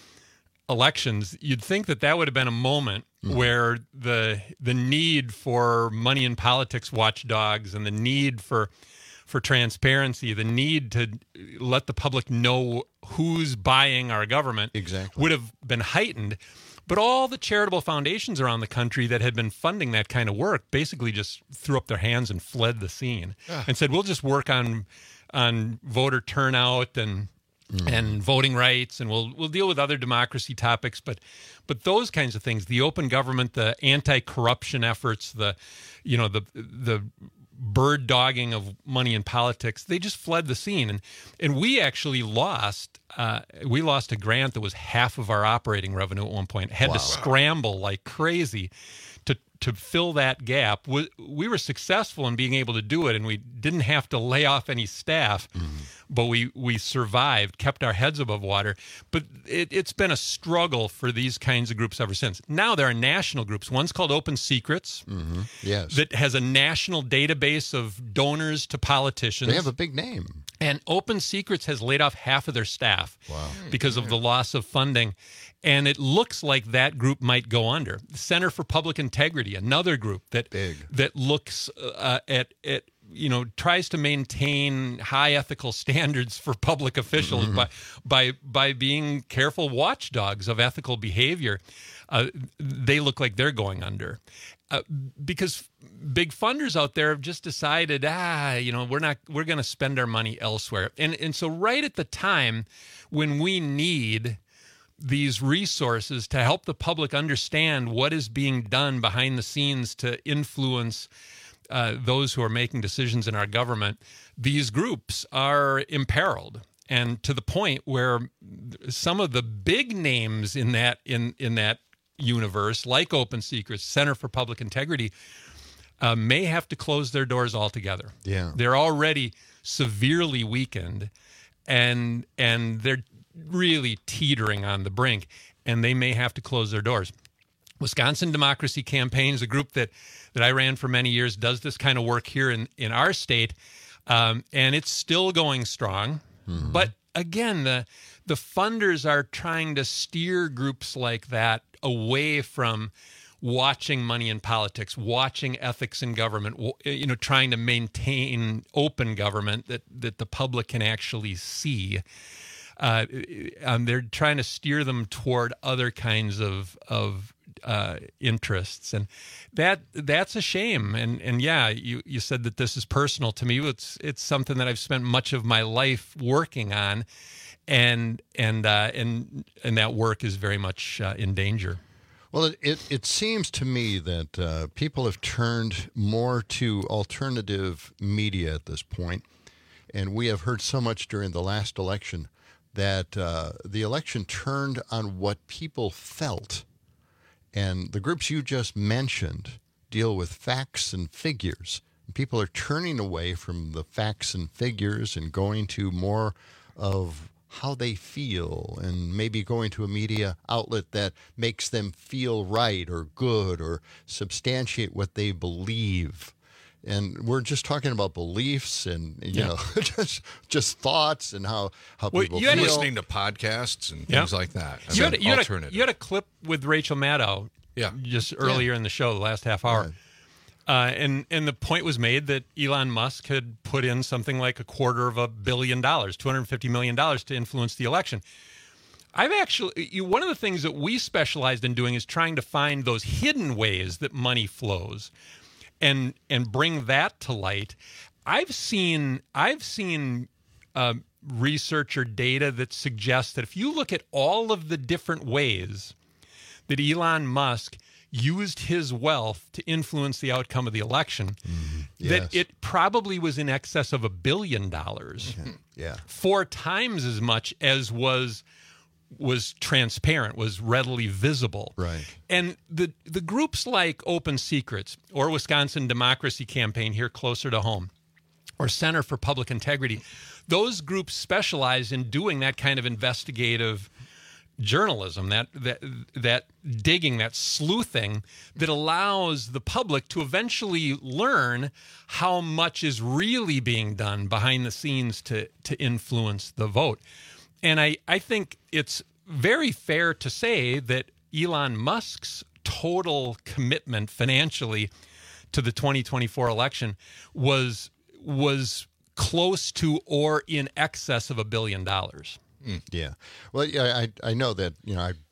elections, you'd think that that would have been a moment mm. where the the need for money in politics watchdogs and the need for for transparency, the need to let the public know who's buying our government exactly. would have been heightened. But all the charitable foundations around the country that had been funding that kind of work basically just threw up their hands and fled the scene Ah. and said, we'll just work on on voter turnout and Mm. and voting rights, and we'll we'll deal with other democracy topics, but but those kinds of things, the open government, the anti-corruption efforts, the you know the the bird dogging of money in politics, they just fled the scene, and and we actually lost uh, we lost a grant that was half of our operating revenue at one point. Had Wow. to scramble like crazy to to fill that gap. We, we were successful in being able to do it, and we didn't have to lay off any staff, Mm-hmm. but we, we survived, kept our heads above water. But it, it's been a struggle for these kinds of groups ever since. Now there are national groups. One's called Open Secrets, Mm-hmm. Yes. that has a national database of donors to politicians. They have a big name. And Open Secrets has laid off half of their staff Wow. because of the loss of funding. And it looks like that group might go under. The Center for Public Integrity, another group that Big. that looks uh, at at you know tries to maintain high ethical standards for public officials Mm-hmm. by by by being careful watchdogs of ethical behavior. Uh, they look like they're going under. Uh, because big funders out there have just decided, ah, you know, we're not, we're going to spend our money elsewhere. And and so right at the time when we need these resources to help the public understand what is being done behind the scenes to influence uh, those who are making decisions in our government, these groups are imperiled. And to the point where some of the big names in that in in that universe, like Open Secrets, Center for Public Integrity, uh, may have to close their doors altogether. Yeah. They're already severely weakened, and and they're really teetering on the brink, and they may have to close their doors. Wisconsin Democracy Campaign is a group that, that I ran for many years, does this kind of work here in, in our state, um, and it's still going strong. Mm-hmm. But again, the the funders are trying to steer groups like that away from watching money in politics, watching ethics in government, you know, trying to maintain open government that, that the public can actually see. Uh, um, they're trying to steer them toward other kinds of of uh, interests, and that that's a shame. And and yeah, you, you said that this is personal to me. It's it's something that I've spent much of my life working on, and and uh, and and that work is very much uh, in danger. Well, it, it, it seems to me that uh, people have turned more to alternative media at this point, and we have heard so much during the last election that uh, the election turned on what people felt. And the groups you just mentioned deal with facts and figures. People are turning away from the facts and figures and going to more of how they feel, and maybe going to a media outlet that makes them feel right or good or substantiate what they believe. And we're just talking about beliefs and, you yeah. know, just just thoughts and how, how well, people you feel. Had listening to podcasts and yeah. things like that. I you, mean, had, you, had a, alternative. you had a clip with Rachel Maddow yeah. just earlier yeah. in the show, the last half hour. Right. Uh, and, and the point was made that Elon Musk had put in something like a quarter of a billion dollars, two hundred fifty million dollars, to influence the election. I've actually, you, one of the things that we specialized in doing is trying to find those hidden ways that money flows and and bring that to light. I've seen, I've seen uh, research or data that suggests that if you look at all of the different ways that Elon Musk used his wealth to influence the outcome of the election, mm-hmm. yes. that it probably was in excess of a billion dollars. Mm-hmm. Yeah. Four times as much as was was transparent, was readily visible. Right. And the the groups like Open Secrets or Wisconsin Democracy Campaign here closer to home, or Center for Public Integrity, those groups specialize in doing that kind of investigative journalism, that that that digging, that sleuthing that allows the public to eventually learn how much is really being done behind the scenes to to influence the vote. And I, I think it's very fair to say that Elon Musk's total commitment financially to the twenty twenty-four election was was close to or in excess of a billion dollars. Mm, yeah. Well, yeah, I I know that, you know, I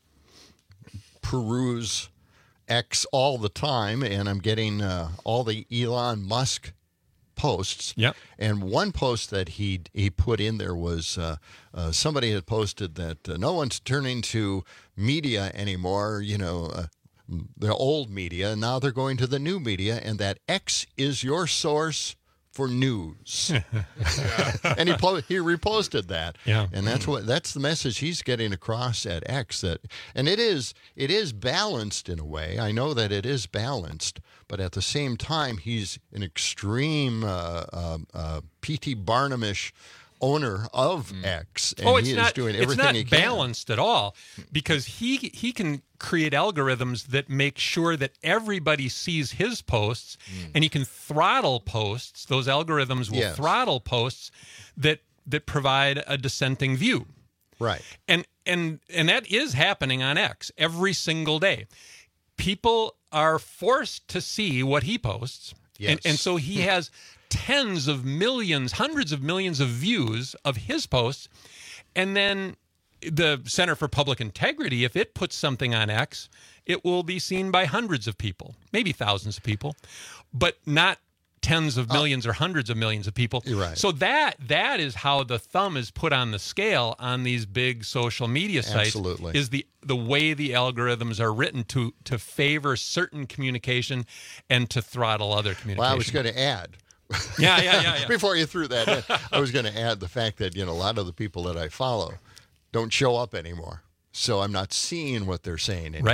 peruse X all the time, and I'm getting uh, all the Elon Musk posts. Yep. And one post that he he put in there was uh, uh, somebody had posted that uh, no one's turning to media anymore, you know, uh, the old media. Now they're going to the new media, and that X is your source for news. And he po- he reposted that. Yeah. And that's what that's the message he's getting across at X. That and it is it is balanced in a way. I know that it is balanced, but at the same time, he's an extreme uh, uh, uh, P T Barnum-ish owner of mm. X, and oh, it's he not, is doing everything it's not he can. balanced at all, because he he can create algorithms that make sure that everybody sees his posts, mm. and he can throttle posts. Those algorithms will yes. throttle posts that that provide a dissenting view. Right. And and and that is happening on X every single day. People are forced to see what he posts. Yes. And, and so he has tens of millions, hundreds of millions of views of his posts. And then the Center for Public Integrity, if it puts something on X, it will be seen by hundreds of people, maybe thousands of people, but not tens of millions or hundreds of millions of people. You're right. So that that is how the thumb is put on the scale on these big social media sites. Absolutely. Is the the way the algorithms are written to to favor certain communication and to throttle other communication. Well, I was going to add. Yeah, yeah, yeah, yeah. Before you threw that in, I was going to add the fact that, you know, a lot of the people that I follow don't show up anymore. So I'm not seeing what they're saying anymore. Right.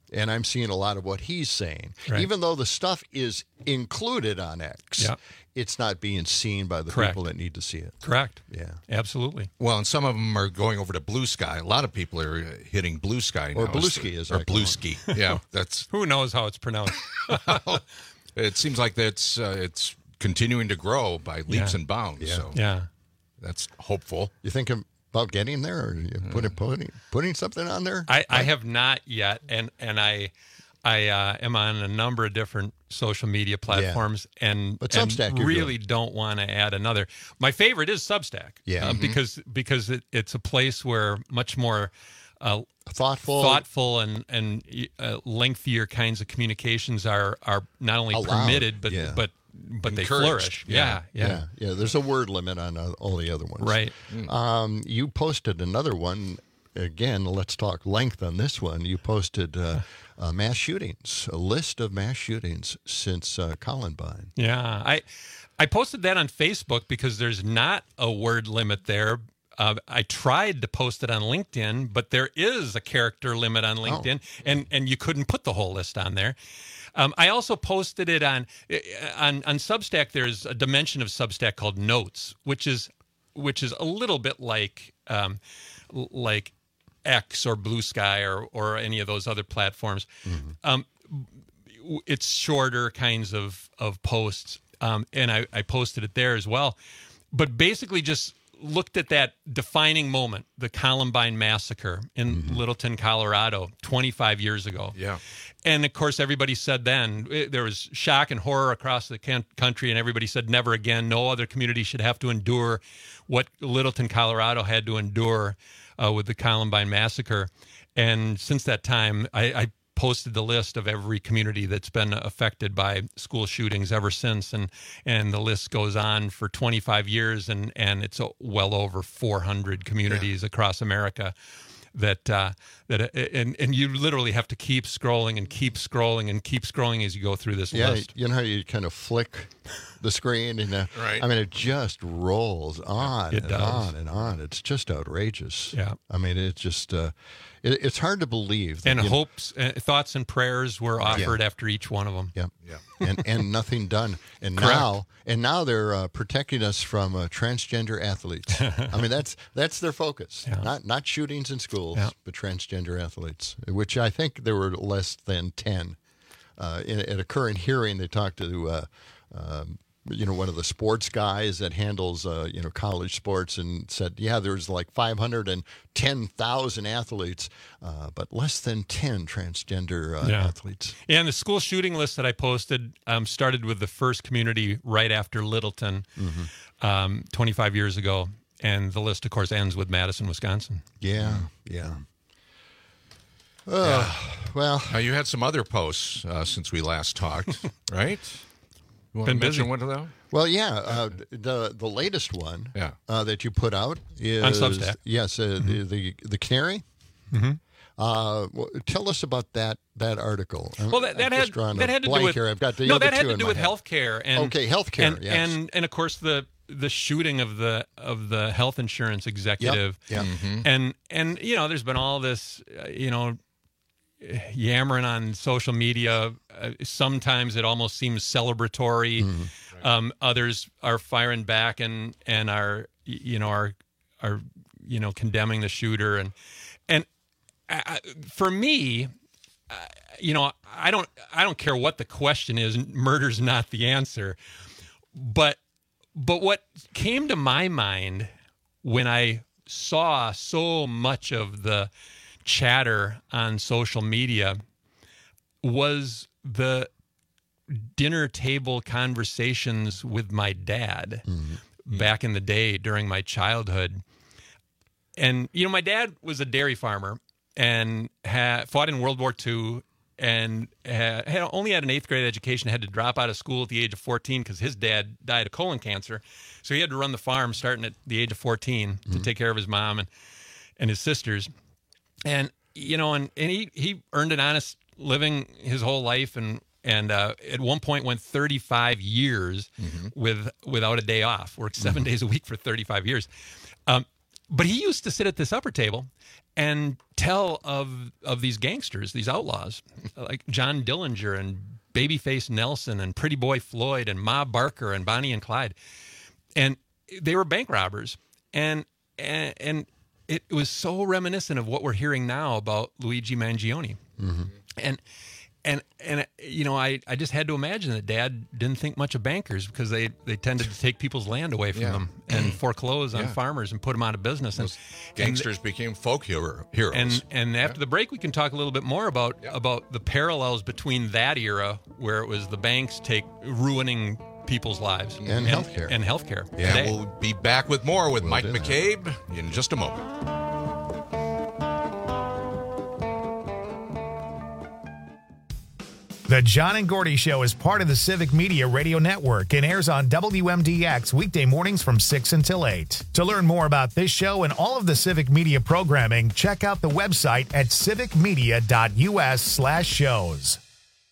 and I'm seeing a lot of what he's saying. Right. Even though the stuff is included on X, Yeah. it's not being seen by the Correct. people that need to see it. Correct. Yeah. Absolutely. Well, and some of them are going over to Blue Sky. A lot of people are uh, hitting Blue Sky now. Or Blueski, as I Or call Blue it. Ski. Yeah, that's. Who knows how it's pronounced? It seems like that's uh, it's continuing to grow by leaps Yeah. and bounds. Yeah. So Yeah. that's hopeful. You think about getting there, or you putting putting putting something on there? I, I have not yet, and and I I uh, am on a number of different social media platforms, and, But and Substack you're really don't want to add another. My favorite is Substack, Yeah. uh, Mhm. because because it, it's a place where much more uh, thoughtful, thoughtful, and and uh, lengthier kinds of communications are are not only Allowed, permitted, but yeah. but but they Encouraged. flourish. Yeah, yeah. yeah, yeah. There's a word limit on uh, all the other ones, Right. Um, you posted another one. Again, let's talk length on this one. You posted uh, uh, mass shootings, a list of mass shootings since uh, Columbine. Yeah, I I posted that on Facebook because there's not a word limit there. Uh, I tried to post it on LinkedIn, but there is a character limit on LinkedIn, and and you couldn't put the whole list on there. Um, I also posted it on on on Substack. There's a dimension of Substack called Notes, which is which is a little bit like um, like X or Blue Sky or or any of those other platforms. Mm-hmm. Um, it's shorter kinds of of posts, um, and I, I posted it there as well. But basically, just looked at that defining moment, the Columbine massacre in Littleton, Colorado, twenty-five years ago. Yeah. And of course, everybody said then it, there was shock and horror across the can- country, and everybody said never again. No other community should have to endure what Littleton, Colorado had to endure uh, with the Columbine massacre. And since that time, I, I posted the list of every community that's been affected by school shootings ever since, and and the list goes on for twenty-five years, and and it's uh, well over four hundred communities yeah. across America. That uh, that and and you literally have to keep scrolling and keep scrolling and keep scrolling as you go through this yeah, list. You know how you kind of flick the screen and uh, right. I mean, it just rolls on It and does. on and on. It's just outrageous. Yeah. I mean, it's just uh, it, it's hard to believe. That, And you know- hopes, uh, thoughts, and prayers were offered after each one of them. Yep. Yeah. and and nothing done. And Correct. now and now they're uh, protecting us from uh, transgender athletes. I mean, that's that's their focus. Yeah. Not not shootings in schools, Yeah. but transgender athletes, which I think there were less than ten. Uh, in, at a current hearing, they talked to. Uh, um, you know, one of the sports guys that handles, uh, you know, college sports, and said, yeah, there's like five hundred ten thousand athletes, uh, but less than ten transgender uh, Yeah. athletes. Yeah, and the school shooting list that I posted um, started with the first community right after Littleton um, twenty-five years ago. And the list, of course, ends with Madison, Wisconsin. Yeah, yeah. Uh, well, Now, you had some other posts uh, since we last talked, right? You want Been to mention busy. one of them? Well, yeah. Uh, the the latest one Yeah. uh, that you put out is On Substack. Yes, uh, the, the the canary. Mm-hmm. Uh, well, tell us about that that article. I'm- Well, that, that I'm had just drawing that a had to do blank with here. I've got the no, other that had two to in do my with head. healthcare and Okay, healthcare, and, yes. and and of course the the shooting of the of the health insurance executive. Yep. Mhm. And and you know, there's been all this, uh, you know, yammering on social media. Uh, sometimes it almost seems celebratory. Mm-hmm. Um, others are firing back and and are you know are are you know condemning the shooter, and and I, I- for me, uh, you know, I don't I don't care what the question is. Murder's not the answer, but but what came to my mind when I saw so much of the chatter on social media was the dinner table conversations with my dad back in the day during my childhood. And, you know, my dad was a dairy farmer and had, fought in World War Two and had, had only had an eighth grade education, had to drop out of school at the age of fourteen because his dad died of colon cancer. So he had to run the farm starting at the age of fourteen to take care of his mom and, and his sisters. And, you know, and, and he, he earned an honest living his whole life, and and uh, at one point went thirty-five years with without a day off, worked seven days a week for thirty-five years. Um, But he used to sit at this upper table and tell of of these gangsters, these outlaws, like John Dillinger and Babyface Nelson and Pretty Boy Floyd and Ma Barker and Bonnie and Clyde. And they were bank robbers. And and, and it was so reminiscent of what we're hearing now about Luigi Mangione. Mm-hmm. And And, and you know, I, I just had to imagine that Dad didn't think much of bankers because they, they tended to take people's land away from Yeah. them and foreclose on Yeah. farmers and put them out of business. And Those gangsters and, became folk hero, heroes. And and after the break, we can talk a little bit more about about the parallels between that era, where it was the banks take ruining people's lives And and healthcare. and healthcare. Yeah, today. we'll be back with more with We'll Mike do that. McCabe in just a moment. The John and Gordy Show is part of the Civic Media Radio Network and airs on W M D X weekday mornings from six until eight. To learn more about this show and all of the Civic Media programming, check out the website at civicmedia.us slash shows.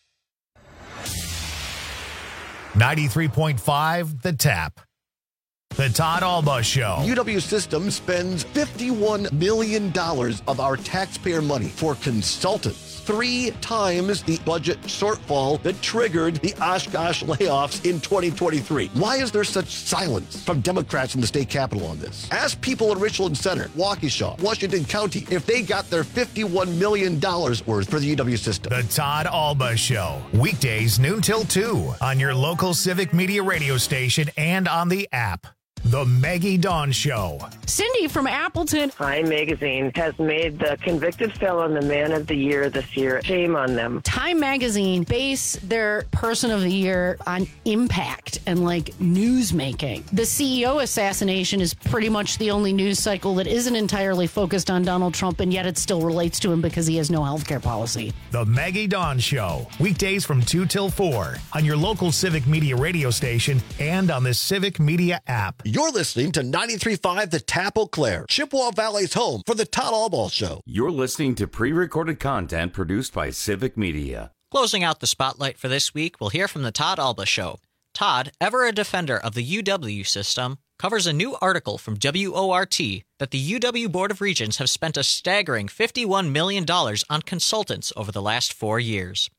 ninety-three point five The Tap. The Todd Alba Show. U W Systems spends fifty-one million dollars of our taxpayer money for consultants. Three times the budget shortfall that triggered the Oshkosh layoffs in twenty twenty-three. Why is there such silence from Democrats in the state capitol on this? Ask people in Richland Center, Waukesha, Washington County if they got their fifty-one million dollars worth for the U W system. The Todd Alba Show. Weekdays noon till two on your local Civic Media radio station and on the app. The Maggie Dawn Show. Cindy from Appleton. Time Magazine has made the convicted felon the man of the year this year. Shame on them. Time Magazine base their person of the year on impact and like news making. The C E O assassination is pretty much the only news cycle that isn't entirely focused on Donald Trump, and yet it still relates to him because he has no healthcare policy. The Maggie Dawn Show. Weekdays from two till four on your local Civic Media radio station and on the Civic Media app. You're listening to ninety-three point five The Tap Eau Claire, Chippewa Valley's home for the Todd Alba Show. You're listening to pre-recorded content produced by Civic Media. Closing out the spotlight for this week, we'll hear from the Todd Alba Show. Todd, ever a defender of the U W system, covers a new article from W O R T that the U W Board of Regents have spent a staggering fifty-one million dollars on consultants over the last four years.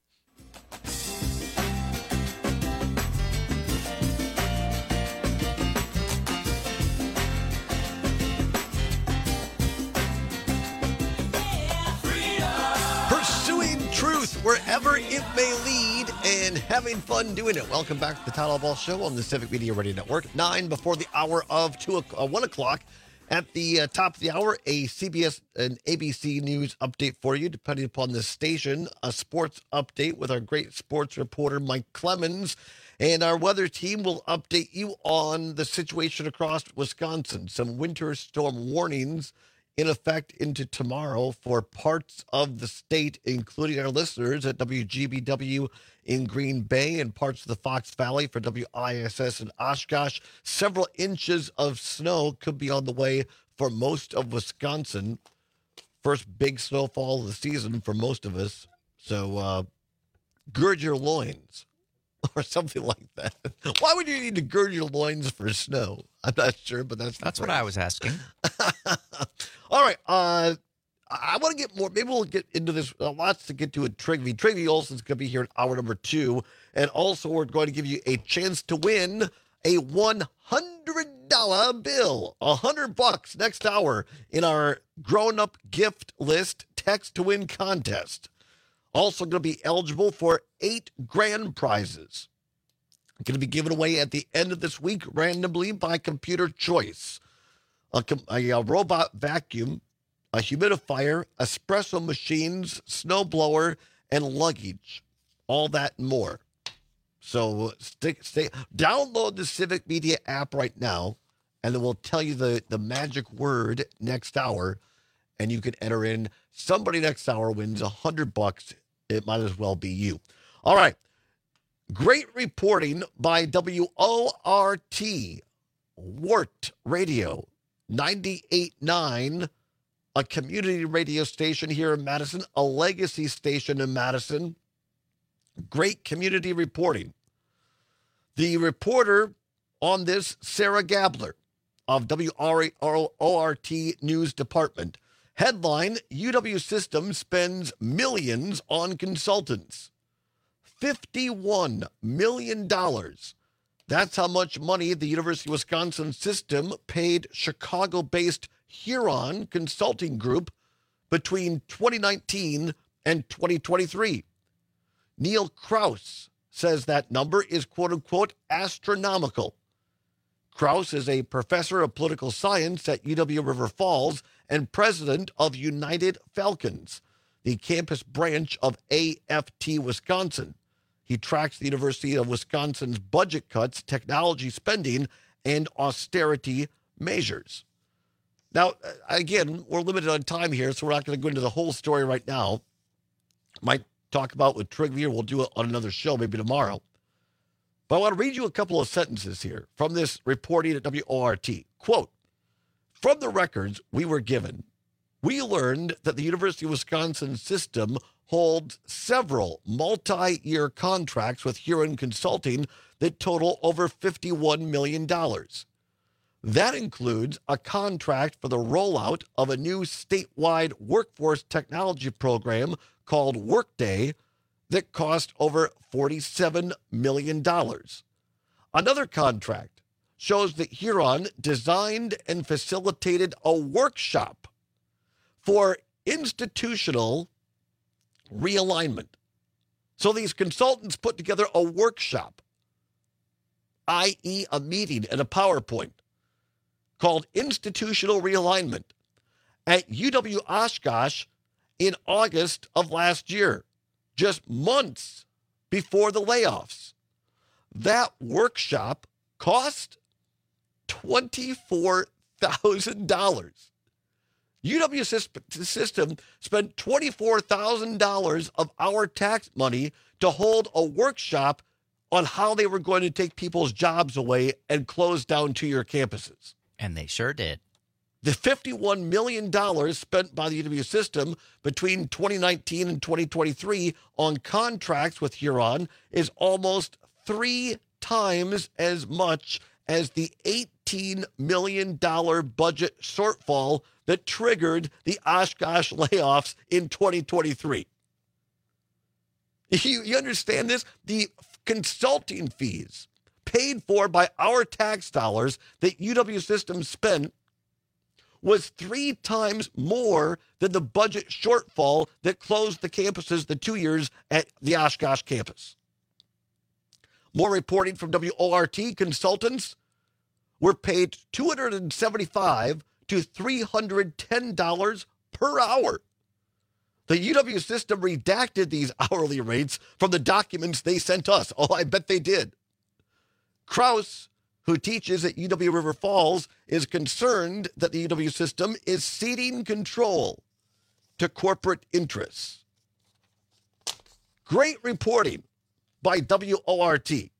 Truth wherever it may lead and having fun doing it. Welcome back to the Todd Alba Show on the Civic Media Radio Network. Nine before the hour of two, uh, one o'clock. At the uh, top of the hour, a C B S and A B C News update for you, depending upon the station. A sports update with our great sports reporter, Mike Clemens. And our weather team will update you on the situation across Wisconsin. Some winter storm warnings in effect into tomorrow for parts of the state, including our listeners at W G B W in Green Bay and parts of the Fox Valley for W I S S in Oshkosh. Several inches of snow could be on the way for most of Wisconsin. First big snowfall of the season for most of us. So uh, gird your loins or something like that. Why would you need to gird your loins for snow? I'm not sure, but that's that's what I was asking. All right. Uh, I want to get more. Maybe we'll get into this. Uh, lots to get to at Trigby. Trigby Olson's going to be here in hour number two. And also, we're going to give you a chance to win a one hundred dollar bill. A hundred bucks next hour in our grown-up gift list text to win contest. Also going to be eligible for eight grand prizes. Going to be given away at the end of this week randomly by computer choice. A, a, a robot vacuum, a humidifier, espresso machines, snowblower, and luggage. All that and more. So stick, stay, download the Civic Media app right now, and then we'll tell you the, the magic word next hour, and you can enter in. Somebody next hour wins a hundred bucks. It might as well be you. All right. Great reporting by W O R T, Wart Radio, ninety-eight point nine, a community radio station here in Madison, a legacy station in Madison. Great community reporting. The reporter on this, Sarah Gabler, of W R O R T News Department. Headline, U W System spends millions on consultants. fifty-one million dollars. That's how much money the University of Wisconsin system paid Chicago-based Huron Consulting Group between twenty nineteen and twenty twenty-three. Neil Krause says that number is quote-unquote astronomical. Krause is a professor of political science at U W River Falls and president of United Falcons, the campus branch of A F T Wisconsin. He tracks the University of Wisconsin's budget cuts, technology spending, and austerity measures. Now, again, we're limited on time here, so we're not going to go into the whole story right now. Might talk about with Trigvier. We'll do it on another show, maybe tomorrow. But I want to read you a couple of sentences here from this reporting at W O R T. Quote, from the records we were given, we learned that the University of Wisconsin system holds several multi-year contracts with Huron Consulting that total over fifty-one million dollars. That includes a contract for the rollout of a new statewide workforce technology program called Workday that cost over forty-seven million dollars. Another contract shows that Huron designed and facilitated a workshop for institutional realignment. So these consultants put together a workshop, that is a meeting and a PowerPoint, called Institutional Realignment at U W Oshkosh in August of last year, just months before the layoffs. That workshop cost twenty-four thousand dollars. U W System spent twenty-four thousand dollars of our tax money to hold a workshop on how they were going to take people's jobs away and close down two-year campuses. And they sure did. The fifty-one million dollars spent by the U W system between twenty nineteen and twenty twenty-three on contracts with Huron is almost three times as much as the eighteen million dollars budget shortfall that triggered the Oshkosh layoffs in twenty twenty-three. You, you understand this? The consulting fees paid for by our tax dollars that U W System spent was three times more than the budget shortfall that closed the campuses the two years at the Oshkosh campus. More reporting from W O R T, consultants were paid two hundred seventy-five dollars to three hundred ten dollars per hour. The U W system redacted these hourly rates from the documents they sent us. Oh, I bet they did. Krause, who teaches at U W River Falls, is concerned that the U W system is ceding control to corporate interests. Great reporting by W O R T.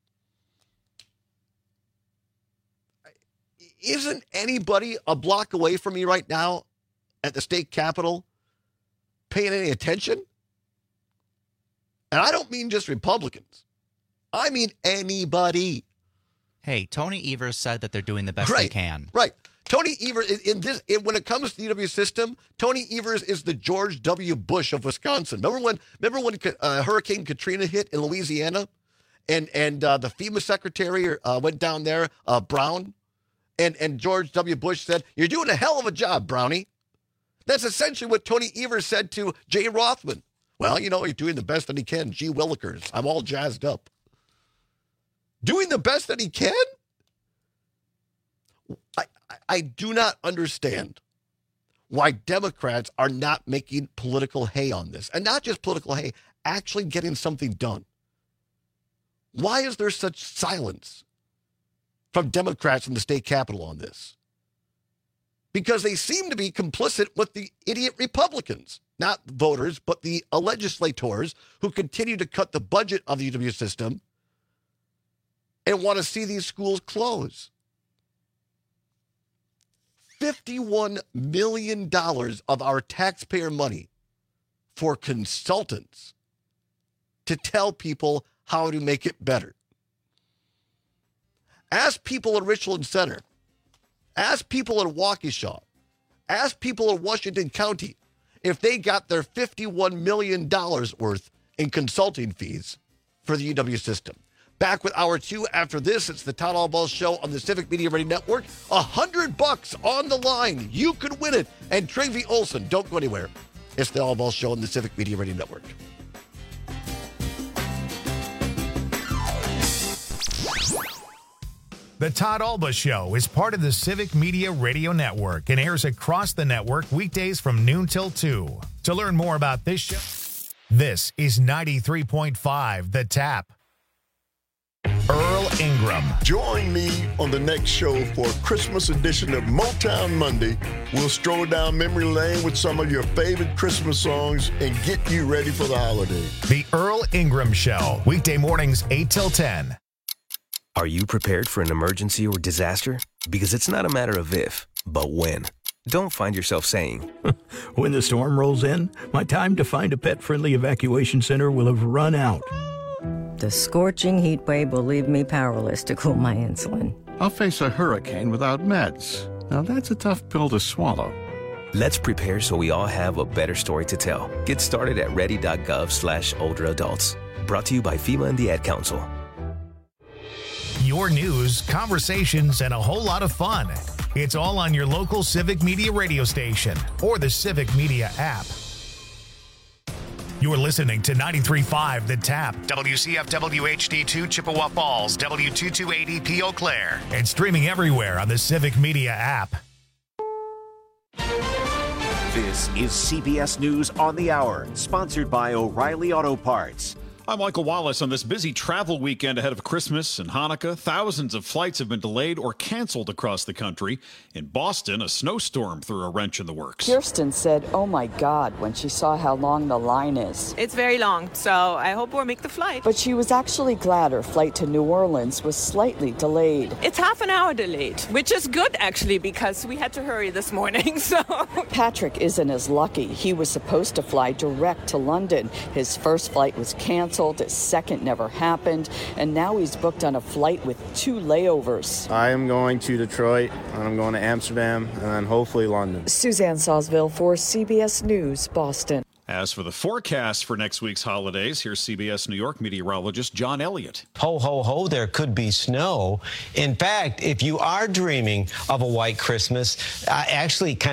Isn't anybody a block away from me right now at the state capitol paying any attention? And I don't mean just Republicans. I mean anybody. Hey, Tony Evers said that they're doing the best right, they can. Right. Tony Evers, in, in this, in, when it comes to the U W system, Tony Evers is the George W. Bush of Wisconsin. Remember when, remember when uh, Hurricane Katrina hit in Louisiana, and and uh, the FEMA secretary uh, went down there, uh, Brown, and and George W. Bush said, "You're doing a hell of a job, Brownie." That's essentially what Tony Evers said to Jay Rothman. Well, you know, he's doing the best that he can. Gee willikers, I'm all jazzed up. Doing the best that he can? I, I, I do not understand why Democrats are not making political hay on this. And not just political hay, actually getting something done. Why is there such silence from Democrats in the state capitol on this? Because they seem to be complicit with the idiot Republicans, not voters, but the uh, legislators who continue to cut the budget of the U W system and want to see these schools close. fifty-one million dollars of our taxpayer money for consultants to tell people how to make it better. Ask people in Richland Center. Ask people in Waukesha. Ask people in Washington County if they got their fifty-one million dollars worth in consulting fees for the U W system. Back with hour two after this. It's the Todd Allball Show on the Civic Media Ready Network. A hundred bucks on the line. You could win it. And Travie Olson, don't go anywhere. It's the Allball Show on the Civic Media Ready Network. The Todd Alba Show is part of the Civic Media Radio Network and airs across the network weekdays from noon till two. To learn more about this show, this is ninety-three point five The Tap. Earl Ingram. Join me on the next show for a Christmas edition of Motown Monday. We'll stroll down memory lane with some of your favorite Christmas songs and get you ready for the holiday. The Earl Ingram Show, weekday mornings eight till ten. Are you prepared for an emergency or disaster? Because it's not a matter of if, but when. Don't find yourself saying, when the storm rolls in, my time to find a pet-friendly evacuation center will have run out. The scorching heat wave will leave me powerless to cool my insulin. I'll face a hurricane without meds. Now that's a tough pill to swallow. Let's prepare so we all have a better story to tell. Get started at ready.gov slash older adults. Brought to you by FEMA and the Ad Council. Your news, conversations, and a whole lot of fun. It's all on your local Civic Media radio station or the Civic Media app. You're listening to ninety-three point five The Tap, W C F W H D two Chippewa Falls, W two two eight E P Eau Claire, and streaming everywhere on the Civic Media app. This is C B S News on the Hour, sponsored by O'Reilly Auto Parts. I'm Michael Wallace. On this busy travel weekend ahead of Christmas and Hanukkah, thousands of flights have been delayed or canceled across the country. In Boston, a snowstorm threw a wrench in the works. Kirsten said, oh my God, when she saw how long the line is. It's very long, so I hope we'll make the flight. But she was actually glad her flight to New Orleans was slightly delayed. It's half an hour delayed, which is good actually because we had to hurry this morning, so. Patrick isn't as lucky. He was supposed to fly direct to London. His first flight was canceled. His second never happened, and now he's booked on a flight with two layovers. I am going to Detroit, and I'm going to Amsterdam, and then hopefully London. Suzanne Sawsville for C B S News, Boston. As for the forecast for next week's holidays, here's C B S New York meteorologist John Elliott. Ho, ho, ho, there could be snow. In fact, if you are dreaming of a white Christmas, uh, actually kind